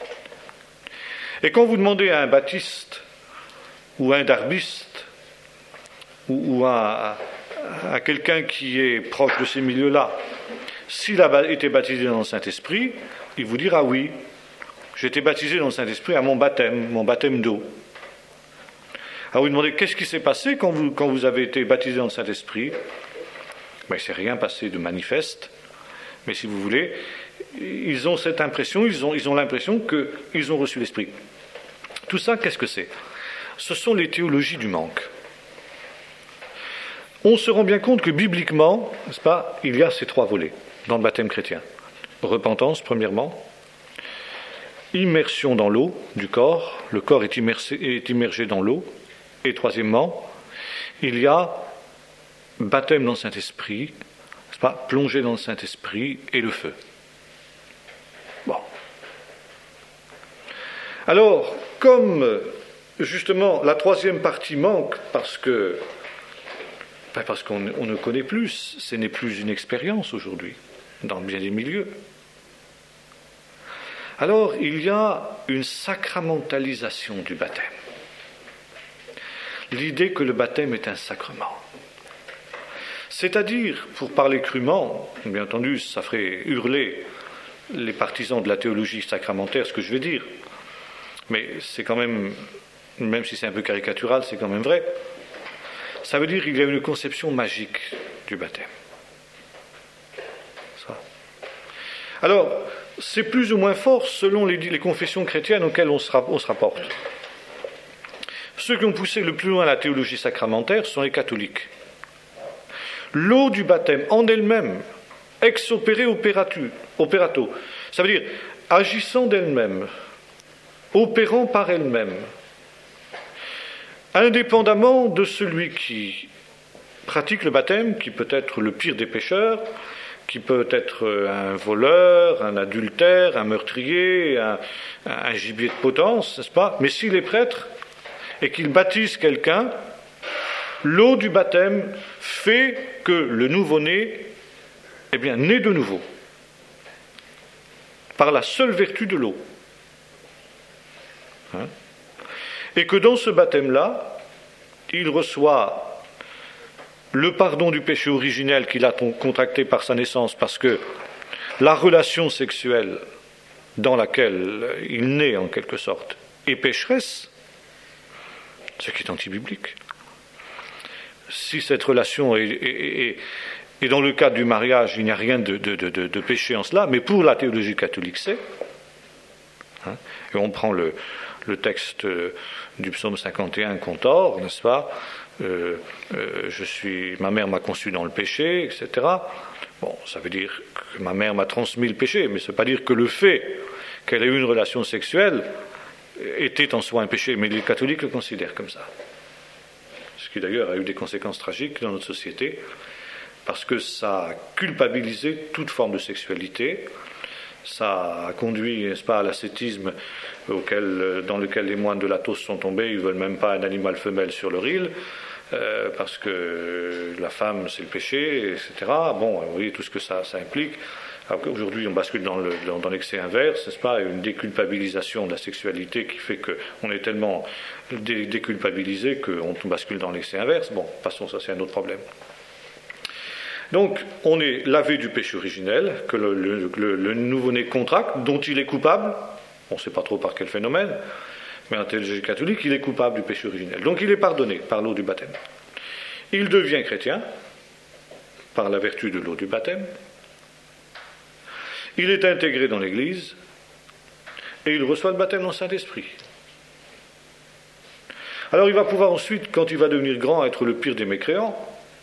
Et quand vous demandez à un baptiste, ou à un darbiste, ou, ou à, à quelqu'un qui est proche de ces milieux-là, s'il a été baptisé dans le Saint-Esprit, il vous dira oui, j'ai été baptisé dans le Saint-Esprit à mon baptême, mon baptême d'eau. Alors vous demandez qu'est-ce qui s'est passé quand vous, quand vous avez été baptisé dans le Saint-Esprit? Ben, il ne s'est rien passé de manifeste, mais si vous voulez, ils ont cette impression, ils ont, ils ont l'impression qu'ils ont reçu l'Esprit. Tout ça, qu'est-ce que c'est? Ce sont les théologies du manque. On se rend bien compte que bibliquement, n'est-ce pas, il y a ces trois volets dans le baptême chrétien. Repentance, premièrement. Immersion dans l'eau du corps. Le corps est immersé, est immergé dans l'eau. Et troisièmement, il y a baptême dans le Saint-Esprit, n'est-ce pas, plongée dans le Saint-Esprit et le feu. Bon. Alors, comme justement la troisième partie manque parce que ben parce qu'on on ne connaît plus, ce n'est plus une expérience aujourd'hui dans bien des milieux. Alors, il y a une sacramentalisation du baptême. L'idée que le baptême est un sacrement. C'est-à-dire, pour parler crûment, bien entendu, ça ferait hurler les partisans de la théologie sacramentaire, ce que je vais dire, mais c'est quand même, même si c'est un peu caricatural, c'est quand même vrai. Ça veut dire qu'il y a une conception magique du baptême. Ça. Alors, c'est plus ou moins fort selon les, les confessions chrétiennes auxquelles on se, on se rapporte. Ceux qui ont poussé le plus loin la théologie sacramentaire sont les catholiques. L'eau du baptême en elle-même, ex opere operatu, operato, ça veut dire agissant d'elle-même, opérant par elle-même, indépendamment de celui qui pratique le baptême, qui peut être le pire des pécheurs, qui peut être un voleur, un adultère, un meurtrier, un, un gibier de potence, n'est-ce pas? Mais s'il est prêtre et qu'il baptise quelqu'un, l'eau du baptême fait que le nouveau-né, eh bien, naît de nouveau, par la seule vertu de l'eau. Hein? Et que dans ce baptême-là, il reçoit le pardon du péché originel qu'il a contracté par sa naissance, parce que la relation sexuelle dans laquelle il naît, en quelque sorte, est pécheresse, ce qui est anti-biblique. Si cette relation est, est, est, est dans le cadre du mariage, il n'y a rien de, de, de, de péché en cela, mais pour la théologie catholique, c'est. Hein, et on prend le, le texte du psaume cinquante et un qu'on tord, n'est-ce pas? euh, euh, je suis, ma mère m'a conçu dans le péché, et cetera. Bon, ça veut dire que ma mère m'a transmis le péché, mais ça ne veut pas dire que le fait qu'elle ait eu une relation sexuelle était en soi un péché, mais les catholiques le considèrent comme ça. Ce qui d'ailleurs a eu des conséquences tragiques dans notre société, parce que ça a culpabilisé toute forme de sexualité, ça a conduit, n'est-ce pas, à l'ascétisme auquel, dans lequel les moines de l'Athos sont tombés. Ils ne veulent même pas un animal femelle sur leur île, euh, parce que la femme c'est le péché, et cetera. Bon, vous voyez tout ce que ça, ça implique. Alors qu'aujourd'hui on bascule dans, le, dans, dans l'excès inverse, n'est-ce pas, une déculpabilisation de la sexualité qui fait qu'on est tellement dé, déculpabilisé qu'on bascule dans l'excès inverse. Bon, passons, ça c'est un autre problème. Donc, on est lavé du péché originel, que le, le, le, le nouveau-né contracte, dont il est coupable, on ne sait pas trop par quel phénomène, mais en théologie catholique, il est coupable du péché originel. Donc il est pardonné par l'eau du baptême. Il devient chrétien, par la vertu de l'eau du baptême. Il est intégré dans l'Église, et il reçoit le baptême dans le Saint-Esprit. Alors il va pouvoir ensuite, quand il va devenir grand, être le pire des mécréants.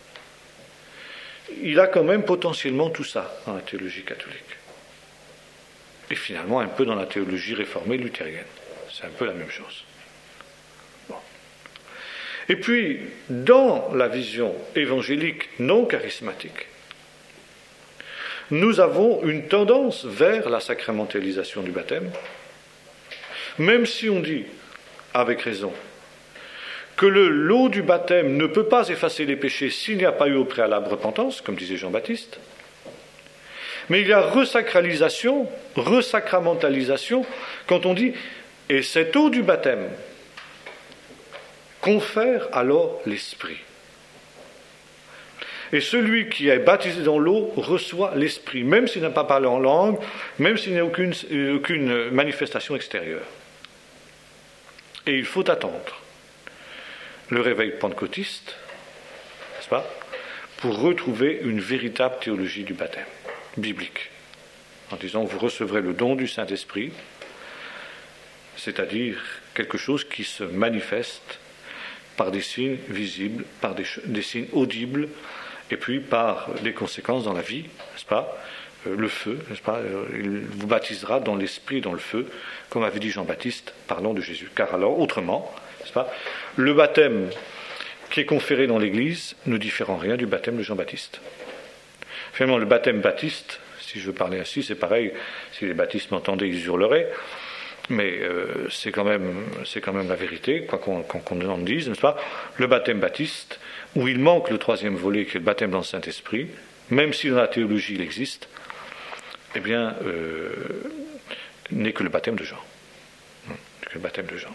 Il a quand même potentiellement tout ça dans la théologie catholique. Et finalement un peu dans la théologie réformée luthérienne. C'est un peu la même chose. Bon. Et puis, dans la vision évangélique non charismatique, nous avons une tendance vers la sacramentalisation du baptême, même si on dit, avec raison, que le l'eau du baptême ne peut pas effacer les péchés s'il n'y a pas eu au préalable repentance, comme disait Jean-Baptiste, mais il y a resacralisation, resacramentalisation, quand on dit « et cette eau du baptême confère alors l'Esprit ». Et celui qui est baptisé dans l'eau reçoit l'Esprit, même s'il n'a pas parlé en langue, même s'il n'y a aucune, aucune manifestation extérieure. Et il faut attendre le réveil pentecôtiste, n'est-ce pas, pour retrouver une véritable théologie du baptême, biblique, en disant vous recevrez le don du Saint-Esprit, c'est-à-dire quelque chose qui se manifeste par des signes visibles, par des, des signes audibles, et puis par des conséquences dans la vie, n'est-ce pas, euh, le feu, n'est-ce pas, euh, il vous baptisera dans l'esprit et dans le feu, comme avait dit Jean-Baptiste, parlant de Jésus. Car alors, autrement, n'est-ce pas, le baptême qui est conféré dans l'Église ne diffère en rien du baptême de Jean-Baptiste. Finalement, le baptême baptiste, si je veux parler ainsi, c'est pareil, si les baptistes m'entendaient, ils hurleraient, mais euh, c'est, quand même, c'est quand même la vérité, quoi qu'on, qu'on en dise, n'est-ce pas, le baptême baptiste, où il manque le troisième volet, qui est le baptême dans le Saint-Esprit, même si dans la théologie il existe, eh bien, euh, n'est que le baptême de Jean. N'est que le baptême de Jean.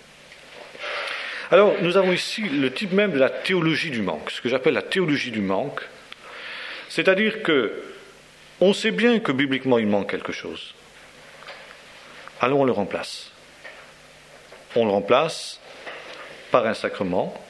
Alors, nous avons ici le type même de la théologie du manque, ce que j'appelle la théologie du manque, c'est-à-dire que on sait bien que bibliquement il manque quelque chose. Alors on le remplace. On le remplace par un sacrement,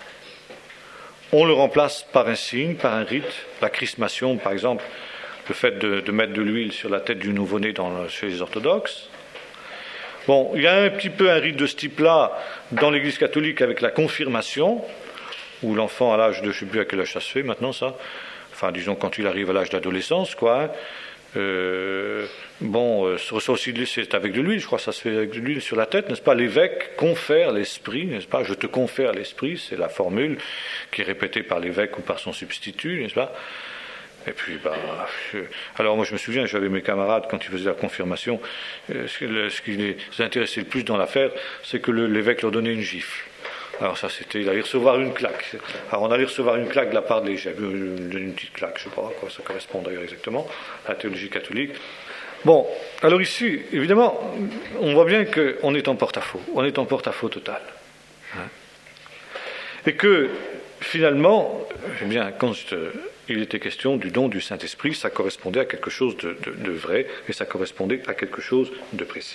on le remplace par un signe, par un rite, la chrismation par exemple, le fait de, de mettre de l'huile sur la tête du nouveau-né dans, chez les orthodoxes. Bon, il y a un petit peu un rite de ce type-là dans l'Église catholique avec la confirmation, où l'enfant à l'âge de, je ne sais plus à quel âge ça se fait maintenant ça, enfin disons quand il arrive à l'âge d'adolescence, quoi, hein. Euh, bon, euh, ça aussi, c'est avec de l'huile, je crois que ça se fait avec de l'huile sur la tête, n'est-ce pas? L'évêque confère l'esprit, n'est-ce pas? Je te confère l'esprit, c'est la formule qui est répétée par l'évêque ou par son substitut, n'est-ce pas? Et puis, bah, je... alors moi je me souviens, j'avais mes camarades quand ils faisaient la confirmation, euh, ce, qui, le, ce qui les intéressait le plus dans l'affaire, c'est que le, l'évêque leur donnait une gifle. Alors ça c'était, il allait recevoir une claque. Alors on allait recevoir une claque de la part de l'évêque, une petite claque, je ne sais pas à quoi ça correspond d'ailleurs exactement, à la théologie catholique. Bon, alors ici, évidemment, on voit bien qu'on est en porte-à-faux, on est en porte-à-faux total. Hein, et que finalement, eh bien, quand euh, il était question du don du Saint-Esprit, ça correspondait à quelque chose de, de, de vrai, et ça correspondait à quelque chose de précis.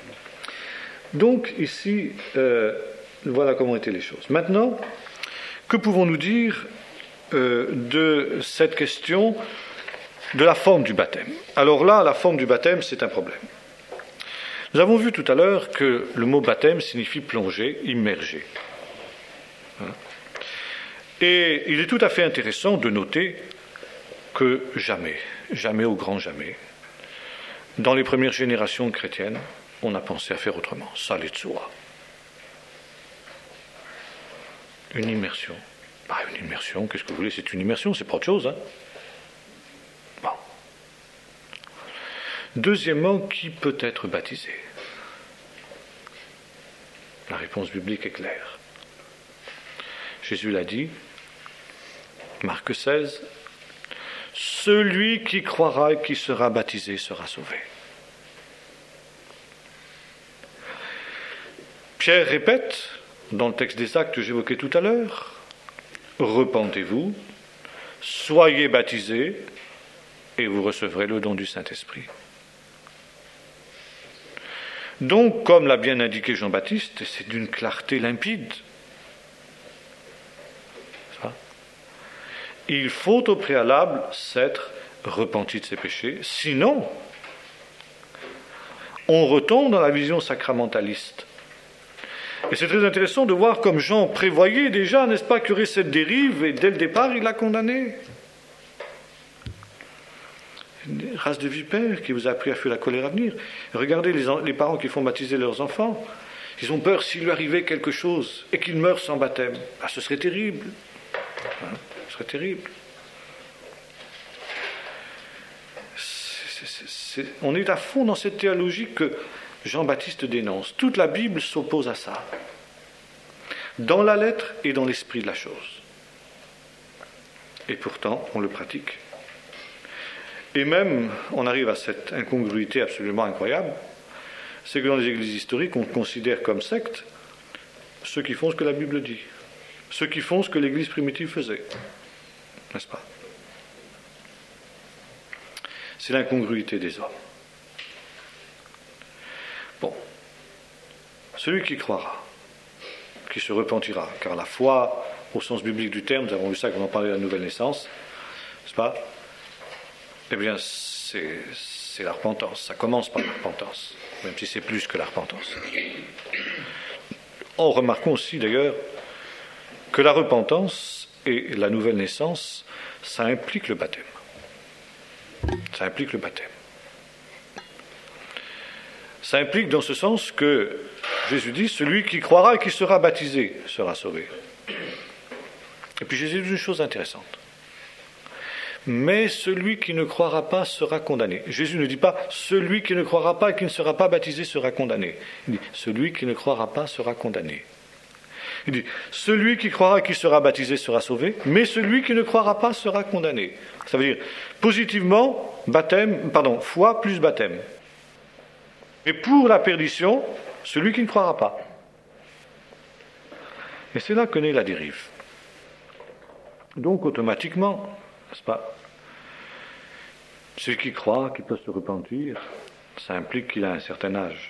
Donc ici, euh, voilà comment étaient les choses. Maintenant, que pouvons-nous dire euh, de cette question de la forme du baptême? Alors là, la forme du baptême, c'est un problème. Nous avons vu tout à l'heure que le mot baptême signifie plonger, immerger. Hein? Et il est tout à fait intéressant de noter que jamais, jamais au grand jamais, dans les premières générations chrétiennes, on a pensé à faire autrement. Ça allait de soi. Une immersion. Bah, une immersion, qu'est-ce que vous voulez? C'est une immersion, c'est pas autre chose. Hein. Bon. Deuxièmement, qui peut être baptisé? La réponse biblique est claire. Jésus l'a dit, Marc seize, « Celui qui croira et qui sera baptisé sera sauvé. » Pierre répète, dans le texte des Actes que j'évoquais tout à l'heure, « Repentez-vous, soyez baptisés, et vous recevrez le don du Saint-Esprit. » Donc, comme l'a bien indiqué Jean-Baptiste, c'est d'une clarté limpide. Ça. Il faut au préalable s'être repenti de ses péchés, sinon on retombe dans la vision sacramentaliste. Et c'est très intéressant de voir comme Jean prévoyait déjà, n'est-ce pas, qu'il y aurait cette dérive, et dès le départ, il l'a condamné. Une race de vipères qui vous a appris à fuir la colère à venir. Regardez les, les parents qui font baptiser leurs enfants. Ils ont peur s'il lui arrivait quelque chose et qu'ils meurent sans baptême. Ah, ce serait terrible. Hein, ce serait terrible. c'est, c'est, c'est, on est à fond dans cette théologie que Jean-Baptiste dénonce. Toute la Bible s'oppose à ça, dans la lettre et dans l'esprit de la chose. Et pourtant, on le pratique. Et même, on arrive à cette incongruité absolument incroyable, c'est que dans les églises historiques, on considère comme secte ceux qui font ce que la Bible dit, ceux qui font ce que l'Église primitive faisait. N'est-ce pas? C'est l'incongruité des hommes. Bon. Celui qui croira, qui se repentira, car la foi, au sens biblique du terme, nous avons vu ça quand on parlait de la nouvelle naissance, n'est-ce pas? Eh bien, c'est, c'est la repentance. Ça commence par la repentance, même si c'est plus que la repentance. En remarquant aussi, d'ailleurs, que la repentance et la nouvelle naissance, ça implique le baptême. Ça implique le baptême. Ça implique dans ce sens que Jésus dit, celui qui croira et qui sera baptisé sera sauvé. Et puis Jésus dit une chose intéressante. Mais celui qui ne croira pas sera condamné. Jésus ne dit pas celui qui ne croira pas et qui ne sera pas baptisé sera condamné. Il dit celui qui ne croira pas sera condamné. Il dit celui qui croira et qui sera baptisé sera sauvé, mais celui qui ne croira pas sera condamné. Ça veut dire positivement baptême, pardon, foi plus baptême. Et pour la perdition, celui qui ne croira pas. Et c'est là que naît la dérive. Donc automatiquement, n'est-ce pas, celui qui croit, qui peut se repentir, ça implique qu'il a un certain âge.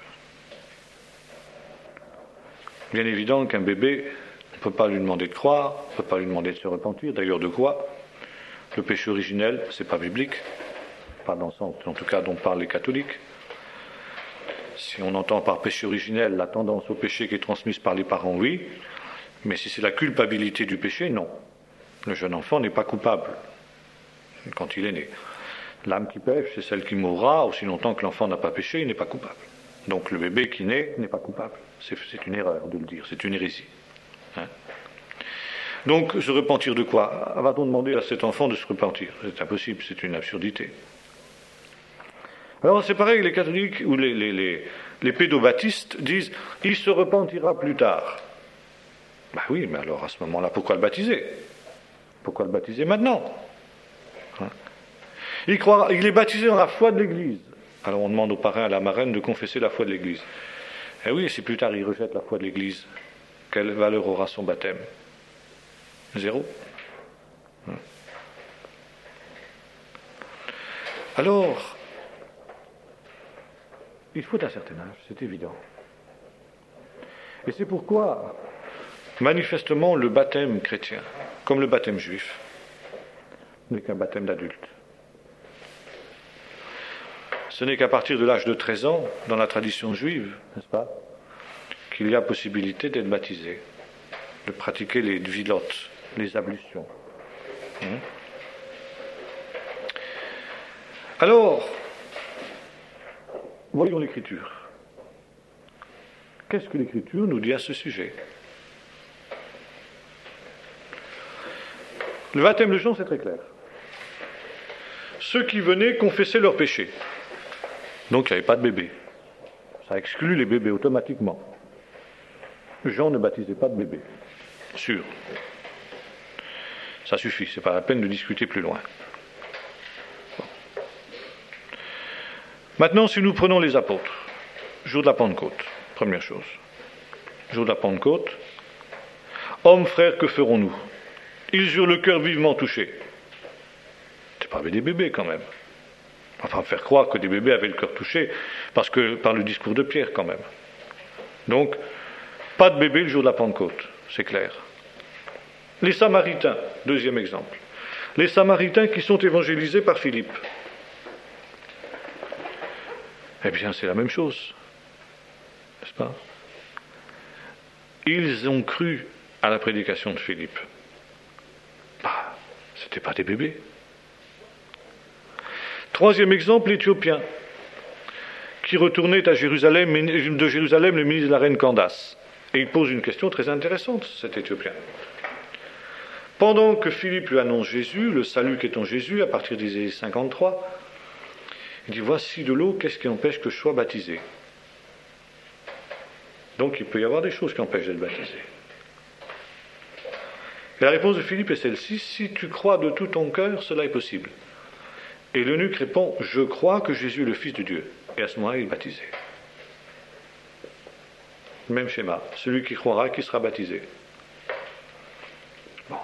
Bien évident qu'un bébé, on ne peut pas lui demander de croire, on ne peut pas lui demander de se repentir. D'ailleurs, de quoi? Le péché originel, c'est pas biblique, pas dans le sens, en tout cas, dont parlent les catholiques. Si on entend par péché originel la tendance au péché qui est transmise par les parents, oui, mais si c'est la culpabilité du péché, non. Le jeune enfant n'est pas coupable quand il est né. L'âme qui pêche, c'est celle qui mourra, aussi longtemps que l'enfant n'a pas péché, il n'est pas coupable. Donc le bébé qui naît n'est pas coupable. C'est, c'est une erreur de le dire, c'est une hérésie. Hein? Donc se repentir de quoi? Va-t-on demander à cet enfant de se repentir? C'est impossible, c'est une absurdité. Alors c'est pareil, les catholiques ou les, les, les, les pédobaptistes disent « il se repentira plus tard ». Ben oui, mais alors à ce moment-là, pourquoi le baptiser? Pourquoi le baptiser maintenant? Hein? Il, croira, il est baptisé dans la foi de l'Église. Alors on demande au parrain, à la marraine de confesser la foi de l'Église. Eh oui, et si plus tard il rejette la foi de l'Église, quelle valeur aura son baptême? Zéro. Hein? Alors, il faut un certain âge, c'est évident. Et c'est pourquoi, manifestement, le baptême chrétien, comme le baptême juif, n'est qu'un baptême d'adulte. Ce n'est qu'à partir de l'âge de treize ans, dans la tradition juive, n'est-ce pas, qu'il y a possibilité d'être baptisé, de pratiquer les vilotes, les ablutions. Hein? Alors, voyons l'Écriture. Qu'est-ce que l'Écriture nous dit à ce sujet? Le baptême de Jean, c'est très clair. Ceux qui venaient confessaient leurs péchés. Donc il n'y avait pas de bébé. Ça exclut les bébés automatiquement. Jean ne baptisait pas de bébé. Sûr. Ça suffit, c'est pas la peine de discuter plus loin. Bon. Maintenant, si nous prenons les apôtres, jour de la Pentecôte, première chose. Jour de la Pentecôte, hommes, frères, que ferons-nous? Ils eurent le cœur vivement touché. C'est pas avec des bébés quand même. Enfin, faire croire que des bébés avaient le cœur touché, parce que par le discours de Pierre quand même. Donc, pas de bébé le jour de la Pentecôte, c'est clair. Les Samaritains, deuxième exemple. Les Samaritains qui sont évangélisés par Philippe. Eh bien, c'est la même chose, n'est-ce pas? Ils ont cru à la prédication de Philippe. Bah, c'était pas des bébés. Troisième exemple, l'Éthiopien, qui retournait à Jérusalem, de Jérusalem le ministre de la reine Candace. Et il pose une question très intéressante, cet Éthiopien. Pendant que Philippe lui annonce Jésus, le salut qui est en Jésus, à partir d'Ésaïe cinquante-trois, Il dit, voici de l'eau, qu'est-ce qui empêche que je sois baptisé? Donc il peut y avoir des choses qui empêchent d'être baptisé. Et la réponse de Philippe est celle-ci, si tu crois de tout ton cœur, cela est possible. Et l'eunuque répond, je crois que Jésus est le Fils de Dieu. Et à ce moment-là, il est baptisé. Même schéma, celui qui croira, qui sera baptisé. Bon.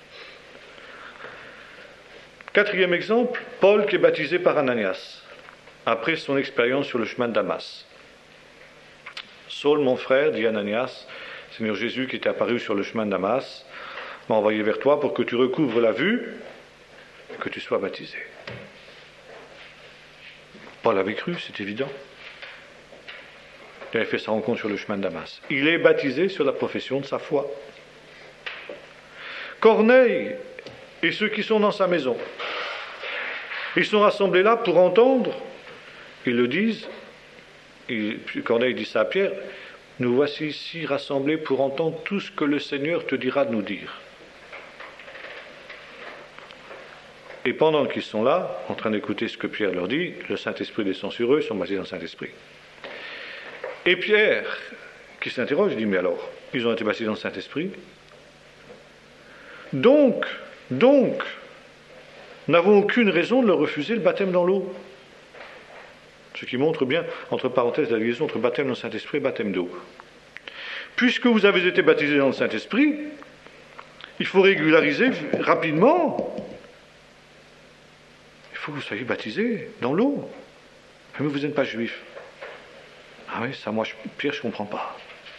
Quatrième exemple, Paul qui est baptisé par Ananias, après son expérience sur le chemin de Damas. Saul, mon frère, dit Ananias, Seigneur Jésus qui était apparu sur le chemin de Damas, m'a envoyé vers toi pour que tu recouvres la vue et que tu sois baptisé. Paul avait cru, c'est évident. Il avait fait sa rencontre sur le chemin de Damas. Il est baptisé sur la profession de sa foi. Corneille et ceux qui sont dans sa maison, ils sont rassemblés là pour entendre, ils le disent, et Corneille dit ça à Pierre, nous voici ici rassemblés pour entendre tout ce que le Seigneur te dira de nous dire. Et pendant qu'ils sont là, en train d'écouter ce que Pierre leur dit, le Saint-Esprit descend sur eux, ils sont baptisés dans le Saint-Esprit. Et Pierre, qui s'interroge, dit, mais alors, ils ont été baptisés dans le Saint-Esprit? Donc, donc, n'avons aucune raison de leur refuser le baptême dans l'eau. Ce qui montre bien, entre parenthèses, la liaison entre baptême dans le Saint-Esprit et baptême d'eau. Puisque vous avez été baptisés dans le Saint-Esprit, il faut régulariser rapidement. Il faut que vous soyez baptisés dans l'eau. Mais vous n'êtes pas juif. Ah oui, ça, moi, je, Pierre, je ne comprends pas.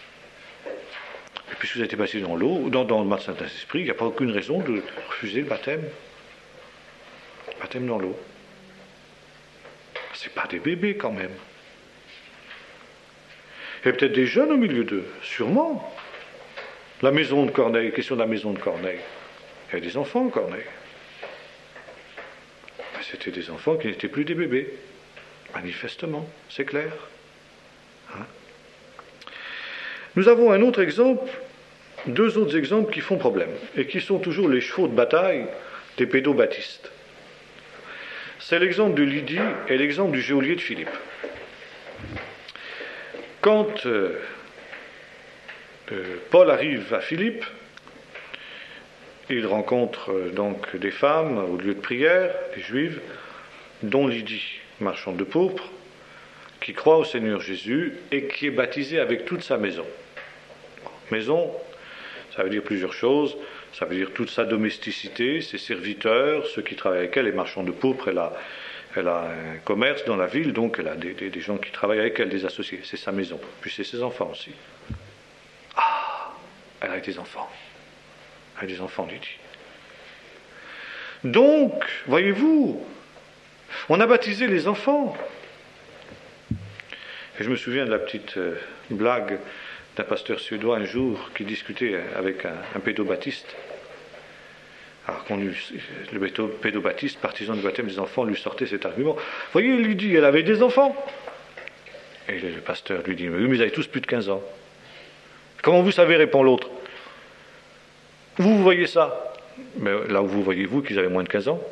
Et puisque vous avez été baptisés dans l'eau, dans, dans le Saint-Esprit, il n'y a pas aucune raison de refuser le baptême. Le baptême dans l'eau. C'est pas des bébés quand même. Il y a peut-être des jeunes au milieu d'eux, sûrement. La maison de Corneille, question de la maison de Corneille. Il y a des enfants à Corneille. Mais c'était des enfants qui n'étaient plus des bébés. Manifestement, c'est clair. Hein? Nous avons un autre exemple, deux autres exemples qui font problème, et qui sont toujours les chevaux de bataille des pédobaptistes. C'est l'exemple de Lydie et l'exemple du geôlier de Philippe. Quand euh, euh, Paul arrive à Philippe, il rencontre euh, donc des femmes au lieu de prière, des juives, dont Lydie, marchande de pourpre, qui croit au Seigneur Jésus et qui est baptisée avec toute sa maison. Maison, ça veut dire plusieurs choses. Ça veut dire toute sa domesticité, ses serviteurs, ceux qui travaillent avec elle, les marchands de pourpre. Elle a, elle a un commerce dans la ville, donc elle a des, des, des gens qui travaillent avec elle, des associés. C'est sa maison. Puis c'est ses enfants aussi. Ah, elle a des enfants. Elle a des enfants, Lydie. Donc, voyez-vous, on a baptisé les enfants. Et je me souviens de la petite euh, blague d'un pasteur suédois un jour qui discutait avec un, un pédobaptiste. Alors qu'on lui, le pédobaptiste, partisan du baptême des enfants, lui sortait cet argument. Voyez, il lui dit, elle avait des enfants. Et le pasteur lui dit, mais oui, mais ils avaient tous plus de quinze ans. Comment vous savez, répond l'autre. Vous, vous voyez ça? Mais là où vous voyez, vous, qu'ils avaient moins de quinze ans.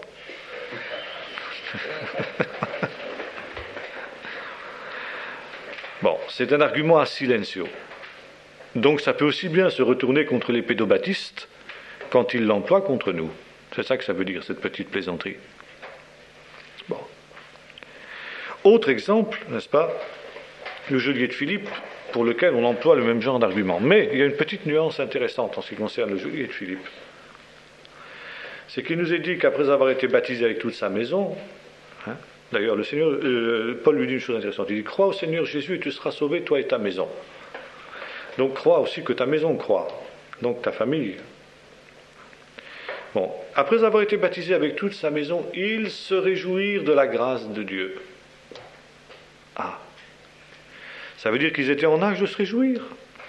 Bon, c'est un argument à silencio. Donc ça peut aussi bien se retourner contre les pédobaptistes quand ils l'emploient contre nous. C'est ça que ça veut dire, cette petite plaisanterie. Bon. Autre exemple, n'est-ce pas, le geôlier de Philippe, pour lequel on emploie le même genre d'argument. Mais il y a une petite nuance intéressante en ce qui concerne le geôlier de Philippe. C'est qu'il nous est dit qu'après avoir été baptisé avec toute sa maison, hein, d'ailleurs le Seigneur, euh, Paul lui dit une chose intéressante, il dit, crois au Seigneur Jésus et tu seras sauvé, toi et ta maison. Donc crois aussi que ta maison croit, donc ta famille. Bon, après avoir été baptisé avec toute sa maison, ils se réjouirent de la grâce de Dieu. Ah, ça veut dire qu'ils étaient en âge de se réjouir.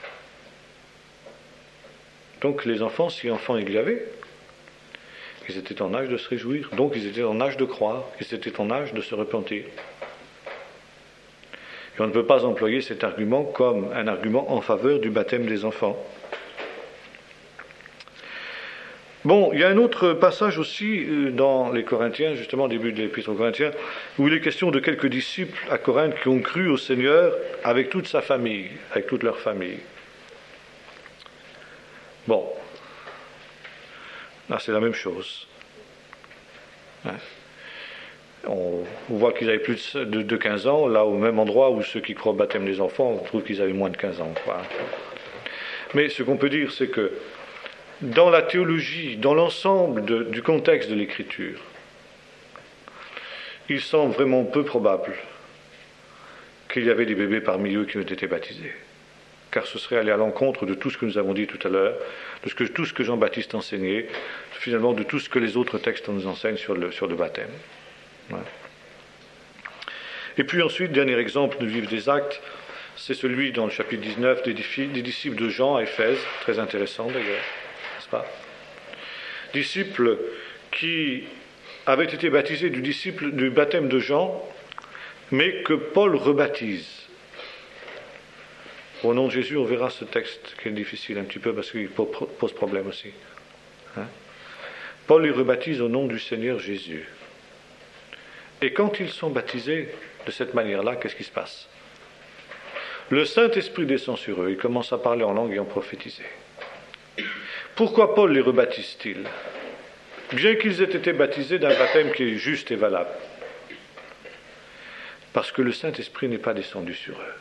Donc les enfants, si enfants il y avait, ils étaient en âge de se réjouir, donc ils étaient en âge de croire, ils étaient en âge de se repentir. Et on ne peut pas employer cet argument comme un argument en faveur du baptême des enfants. Bon, il y a un autre passage aussi dans les Corinthiens, justement au début de l'Épître aux Corinthiens, où il est question de quelques disciples à Corinthe qui ont cru au Seigneur avec toute sa famille, avec toute leur famille. Bon, là c'est la même chose. Hein. On, on voit qu'ils avaient plus de, de, de quinze ans, là au même endroit où ceux qui croient au baptême des enfants, on trouve qu'ils avaient moins de quinze ans. Quoi. Mais ce qu'on peut dire, c'est que dans la théologie, dans l'ensemble de, du contexte de l'Écriture, il semble vraiment peu probable qu'il y avait des bébés parmi eux qui ont été baptisés. Car ce serait aller à l'encontre de tout ce que nous avons dit tout à l'heure, de ce que, tout ce que Jean-Baptiste enseignait, finalement de tout ce que les autres textes nous enseignent sur le, sur le baptême. Ouais. Et puis ensuite, dernier exemple du livre des Actes, c'est celui dans le chapitre dix-neuf des, des disciples de Jean à Éphèse, très intéressant d'ailleurs, n'est-ce pas ? Disciples qui avaient été baptisés du, disciple, du baptême de Jean, mais que Paul rebaptise. Au nom de Jésus, on verra ce texte qui est difficile un petit peu parce qu'il pose problème aussi. Hein ? Paul les rebaptise au nom du Seigneur Jésus. Et quand ils sont baptisés de cette manière-là, qu'est-ce qui se passe ? Le Saint-Esprit descend sur eux, ils commencent à parler en langue et à prophétiser. Pourquoi Paul les rebaptise-t-il ? Bien qu'ils aient été baptisés d'un baptême qui est juste et valable. Parce que le Saint-Esprit n'est pas descendu sur eux.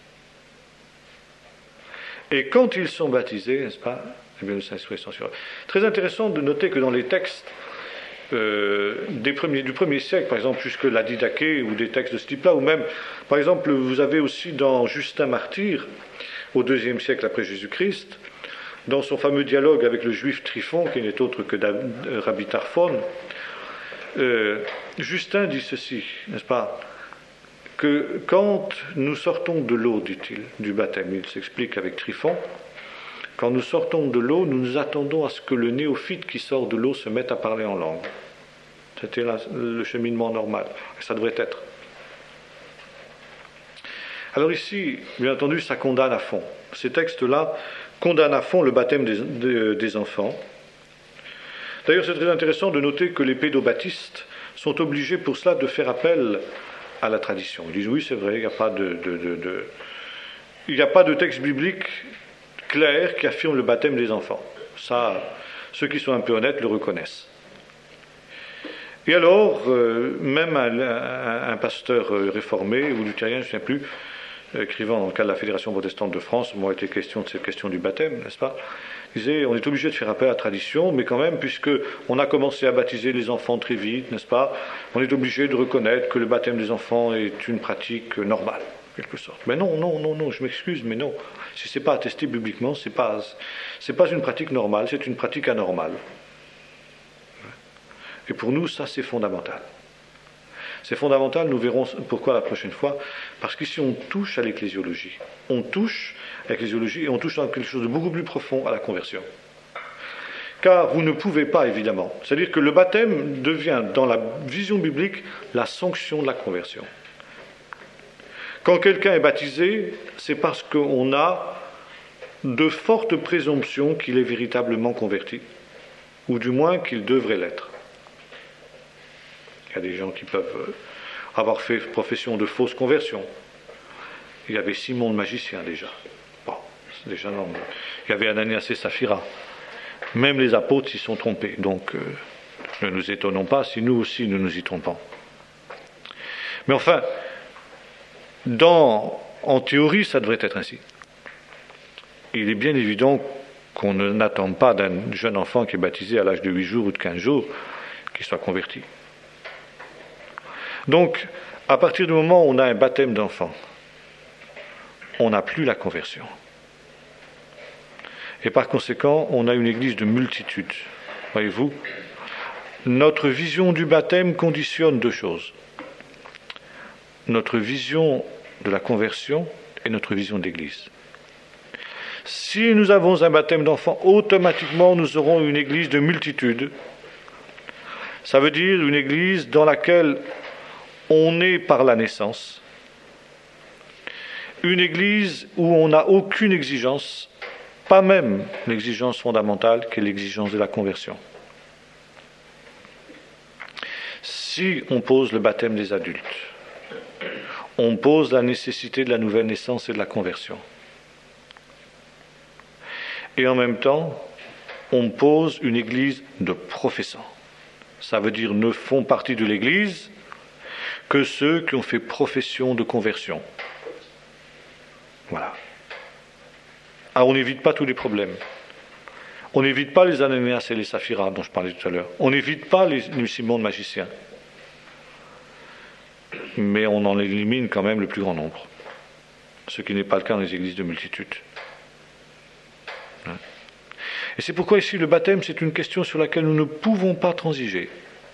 Et quand ils sont baptisés, n'est-ce pas ? Eh bien, le Saint-Esprit descend sur eux. Très intéressant de noter que dans les textes euh, des premiers, du premier siècle, par exemple, jusque la Didaché, ou des textes de ce type-là, ou même, par exemple, vous avez aussi dans Justin Martyr, au deuxième siècle après Jésus-Christ, dans son fameux dialogue avec le juif Tryphon, qui n'est autre que Rabbi Tarphon, euh, Justin dit ceci, n'est-ce pas ? Que quand nous sortons de l'eau, dit-il, du baptême, il s'explique avec Tryphon, quand nous sortons de l'eau, nous nous attendons à ce que le néophyte qui sort de l'eau se mette à parler en langue. C'était la, le cheminement normal, et ça devrait être. Alors ici, bien entendu, ça condamne à fond. Ces textes-là condamnent à fond le baptême des, des, des enfants. D'ailleurs, c'est très intéressant de noter que les pédobaptistes sont obligés pour cela de faire appel à la tradition. Ils disent oui, c'est vrai, il n'y a pas de, de, de, de, il n'y a pas de texte biblique clair qui affirme le baptême des enfants. Ça, ceux qui sont un peu honnêtes le reconnaissent. Et alors, euh, même un, un, un pasteur réformé ou luthérien, je ne sais plus, écrivant dans le cadre de la Fédération protestante de France, moi, il était question de cette question du baptême, n'est-ce pas ? Il disait, on est obligé de faire appel à la tradition, mais quand même, puisque on a commencé à baptiser les enfants très vite, n'est-ce pas ? On est obligé de reconnaître que le baptême des enfants est une pratique normale, en quelque sorte. Mais non, non, non, non, je m'excuse, mais non. Si ce n'est pas attesté bibliquement, ce n'est pas, c'est pas une pratique normale, c'est une pratique anormale. Et pour nous, ça, c'est fondamental. C'est fondamental, nous verrons pourquoi la prochaine fois, parce qu'ici, on touche à l'ecclésiologie. On touche à l'ecclésiologie et on touche à quelque chose de beaucoup plus profond, à la conversion. Car vous ne pouvez pas, évidemment. C'est-à-dire que le baptême devient, dans la vision biblique, la sanction de la conversion. Quand quelqu'un est baptisé, c'est parce qu'on a de fortes présomptions qu'il est véritablement converti, ou du moins qu'il devrait l'être. Il y a des gens qui peuvent avoir fait profession de fausse conversion. Il y avait Simon le magicien déjà. Bon, c'est déjà non. Il y avait Ananias et Saphira. Même les apôtres s'y sont trompés. Donc, euh, ne nous étonnons pas si nous aussi nous nous y trompons. Mais enfin, dans, en théorie, ça devrait être ainsi. Il est bien évident qu'on n'attend pas d'un jeune enfant qui est baptisé à l'âge de huit jours ou de quinze jours qu'il soit converti. Donc, à partir du moment où on a un baptême d'enfant, on n'a plus la conversion. Et par conséquent, on a une église de multitude. Voyez-vous, notre vision du baptême conditionne deux choses. Notre vision de la conversion et notre vision d'église. Si nous avons un baptême d'enfant, automatiquement nous aurons une église de multitude. Ça veut dire une église dans laquelle on est par la naissance. Une église où on n'a aucune exigence, pas même l'exigence fondamentale qui est l'exigence de la conversion. Si on pose le baptême des adultes, on pose la nécessité de la nouvelle naissance et de la conversion. Et en même temps, on pose une église de professants. Ça veut dire ne font partie de l'église que ceux qui ont fait profession de conversion. Voilà. Alors on n'évite pas tous les problèmes. On n'évite pas les Ananias et les Sapphira dont je parlais tout à l'heure. On n'évite pas les, les Simon de magicien. Mais on en élimine quand même le plus grand nombre. Ce qui n'est pas le cas dans les églises de multitude. Hein? Et c'est pourquoi ici le baptême, c'est une question sur laquelle nous ne pouvons pas transiger.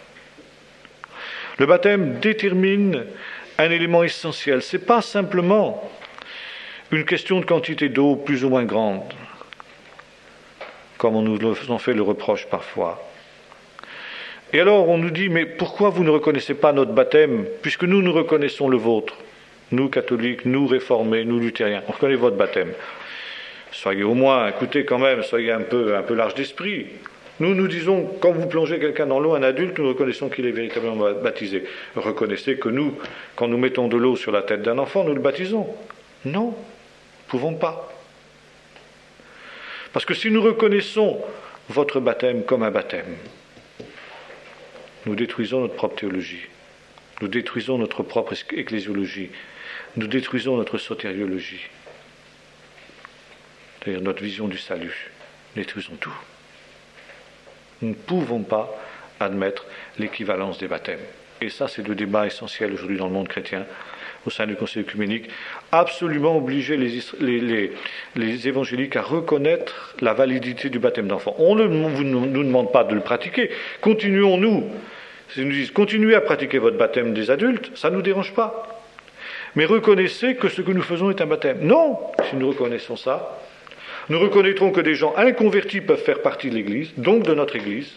Le baptême détermine un élément essentiel. Ce n'est pas simplement une question de quantité d'eau plus ou moins grande, comme on nous en fait le reproche parfois. Et alors on nous dit, mais pourquoi vous ne reconnaissez pas notre baptême, puisque nous, nous reconnaissons le vôtre, nous catholiques, nous réformés, nous luthériens, on reconnaît votre baptême. Soyez au moins, écoutez quand même, soyez un peu, un peu large d'esprit. Nous, nous disons, quand vous plongez quelqu'un dans l'eau, un adulte, nous reconnaissons qu'il est véritablement baptisé. Reconnaissez que nous, quand nous mettons de l'eau sur la tête d'un enfant, nous le baptisons. Non, nous ne pouvons pas. Parce que si nous reconnaissons votre baptême comme un baptême, nous détruisons notre propre théologie, nous détruisons notre propre ecclésiologie, nous détruisons notre sotériologie, c'est-à-dire notre vision du salut, nous détruisons tout. Nous ne pouvons pas admettre l'équivalence des baptêmes. Et ça, c'est le débat essentiel aujourd'hui dans le monde chrétien, au sein du Conseil œcuménique. Absolument obliger les, les, les, les évangéliques à reconnaître la validité du baptême d'enfant. On ne vous, nous demande pas de le pratiquer. Continuons-nous. S'ils nous disent, continuez à pratiquer votre baptême des adultes, ça ne nous dérange pas. Mais reconnaissez que ce que nous faisons est un baptême. Non, si nous reconnaissons ça, nous reconnaîtrons que des gens inconvertis peuvent faire partie de l'Église, donc de notre Église,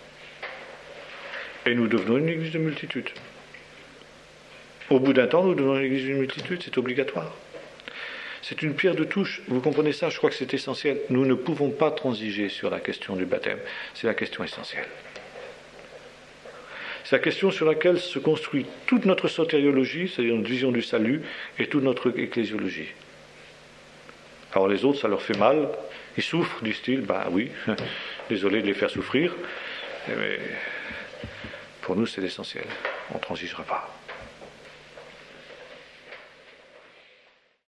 et nous devenons une Église de multitude. Au bout d'un temps, nous devenons une Église de multitude, c'est obligatoire. C'est une pierre de touche, vous comprenez ça, je crois que c'est essentiel. Nous ne pouvons pas transiger sur la question du baptême, c'est la question essentielle. C'est la question sur laquelle se construit toute notre sotériologie, c'est-à-dire notre vision du salut, et toute notre ecclésiologie. Alors les autres, ça leur fait mal, ils souffrent, disent-ils, ben oui, désolé de les faire souffrir, mais pour nous c'est l'essentiel, on ne transigera pas.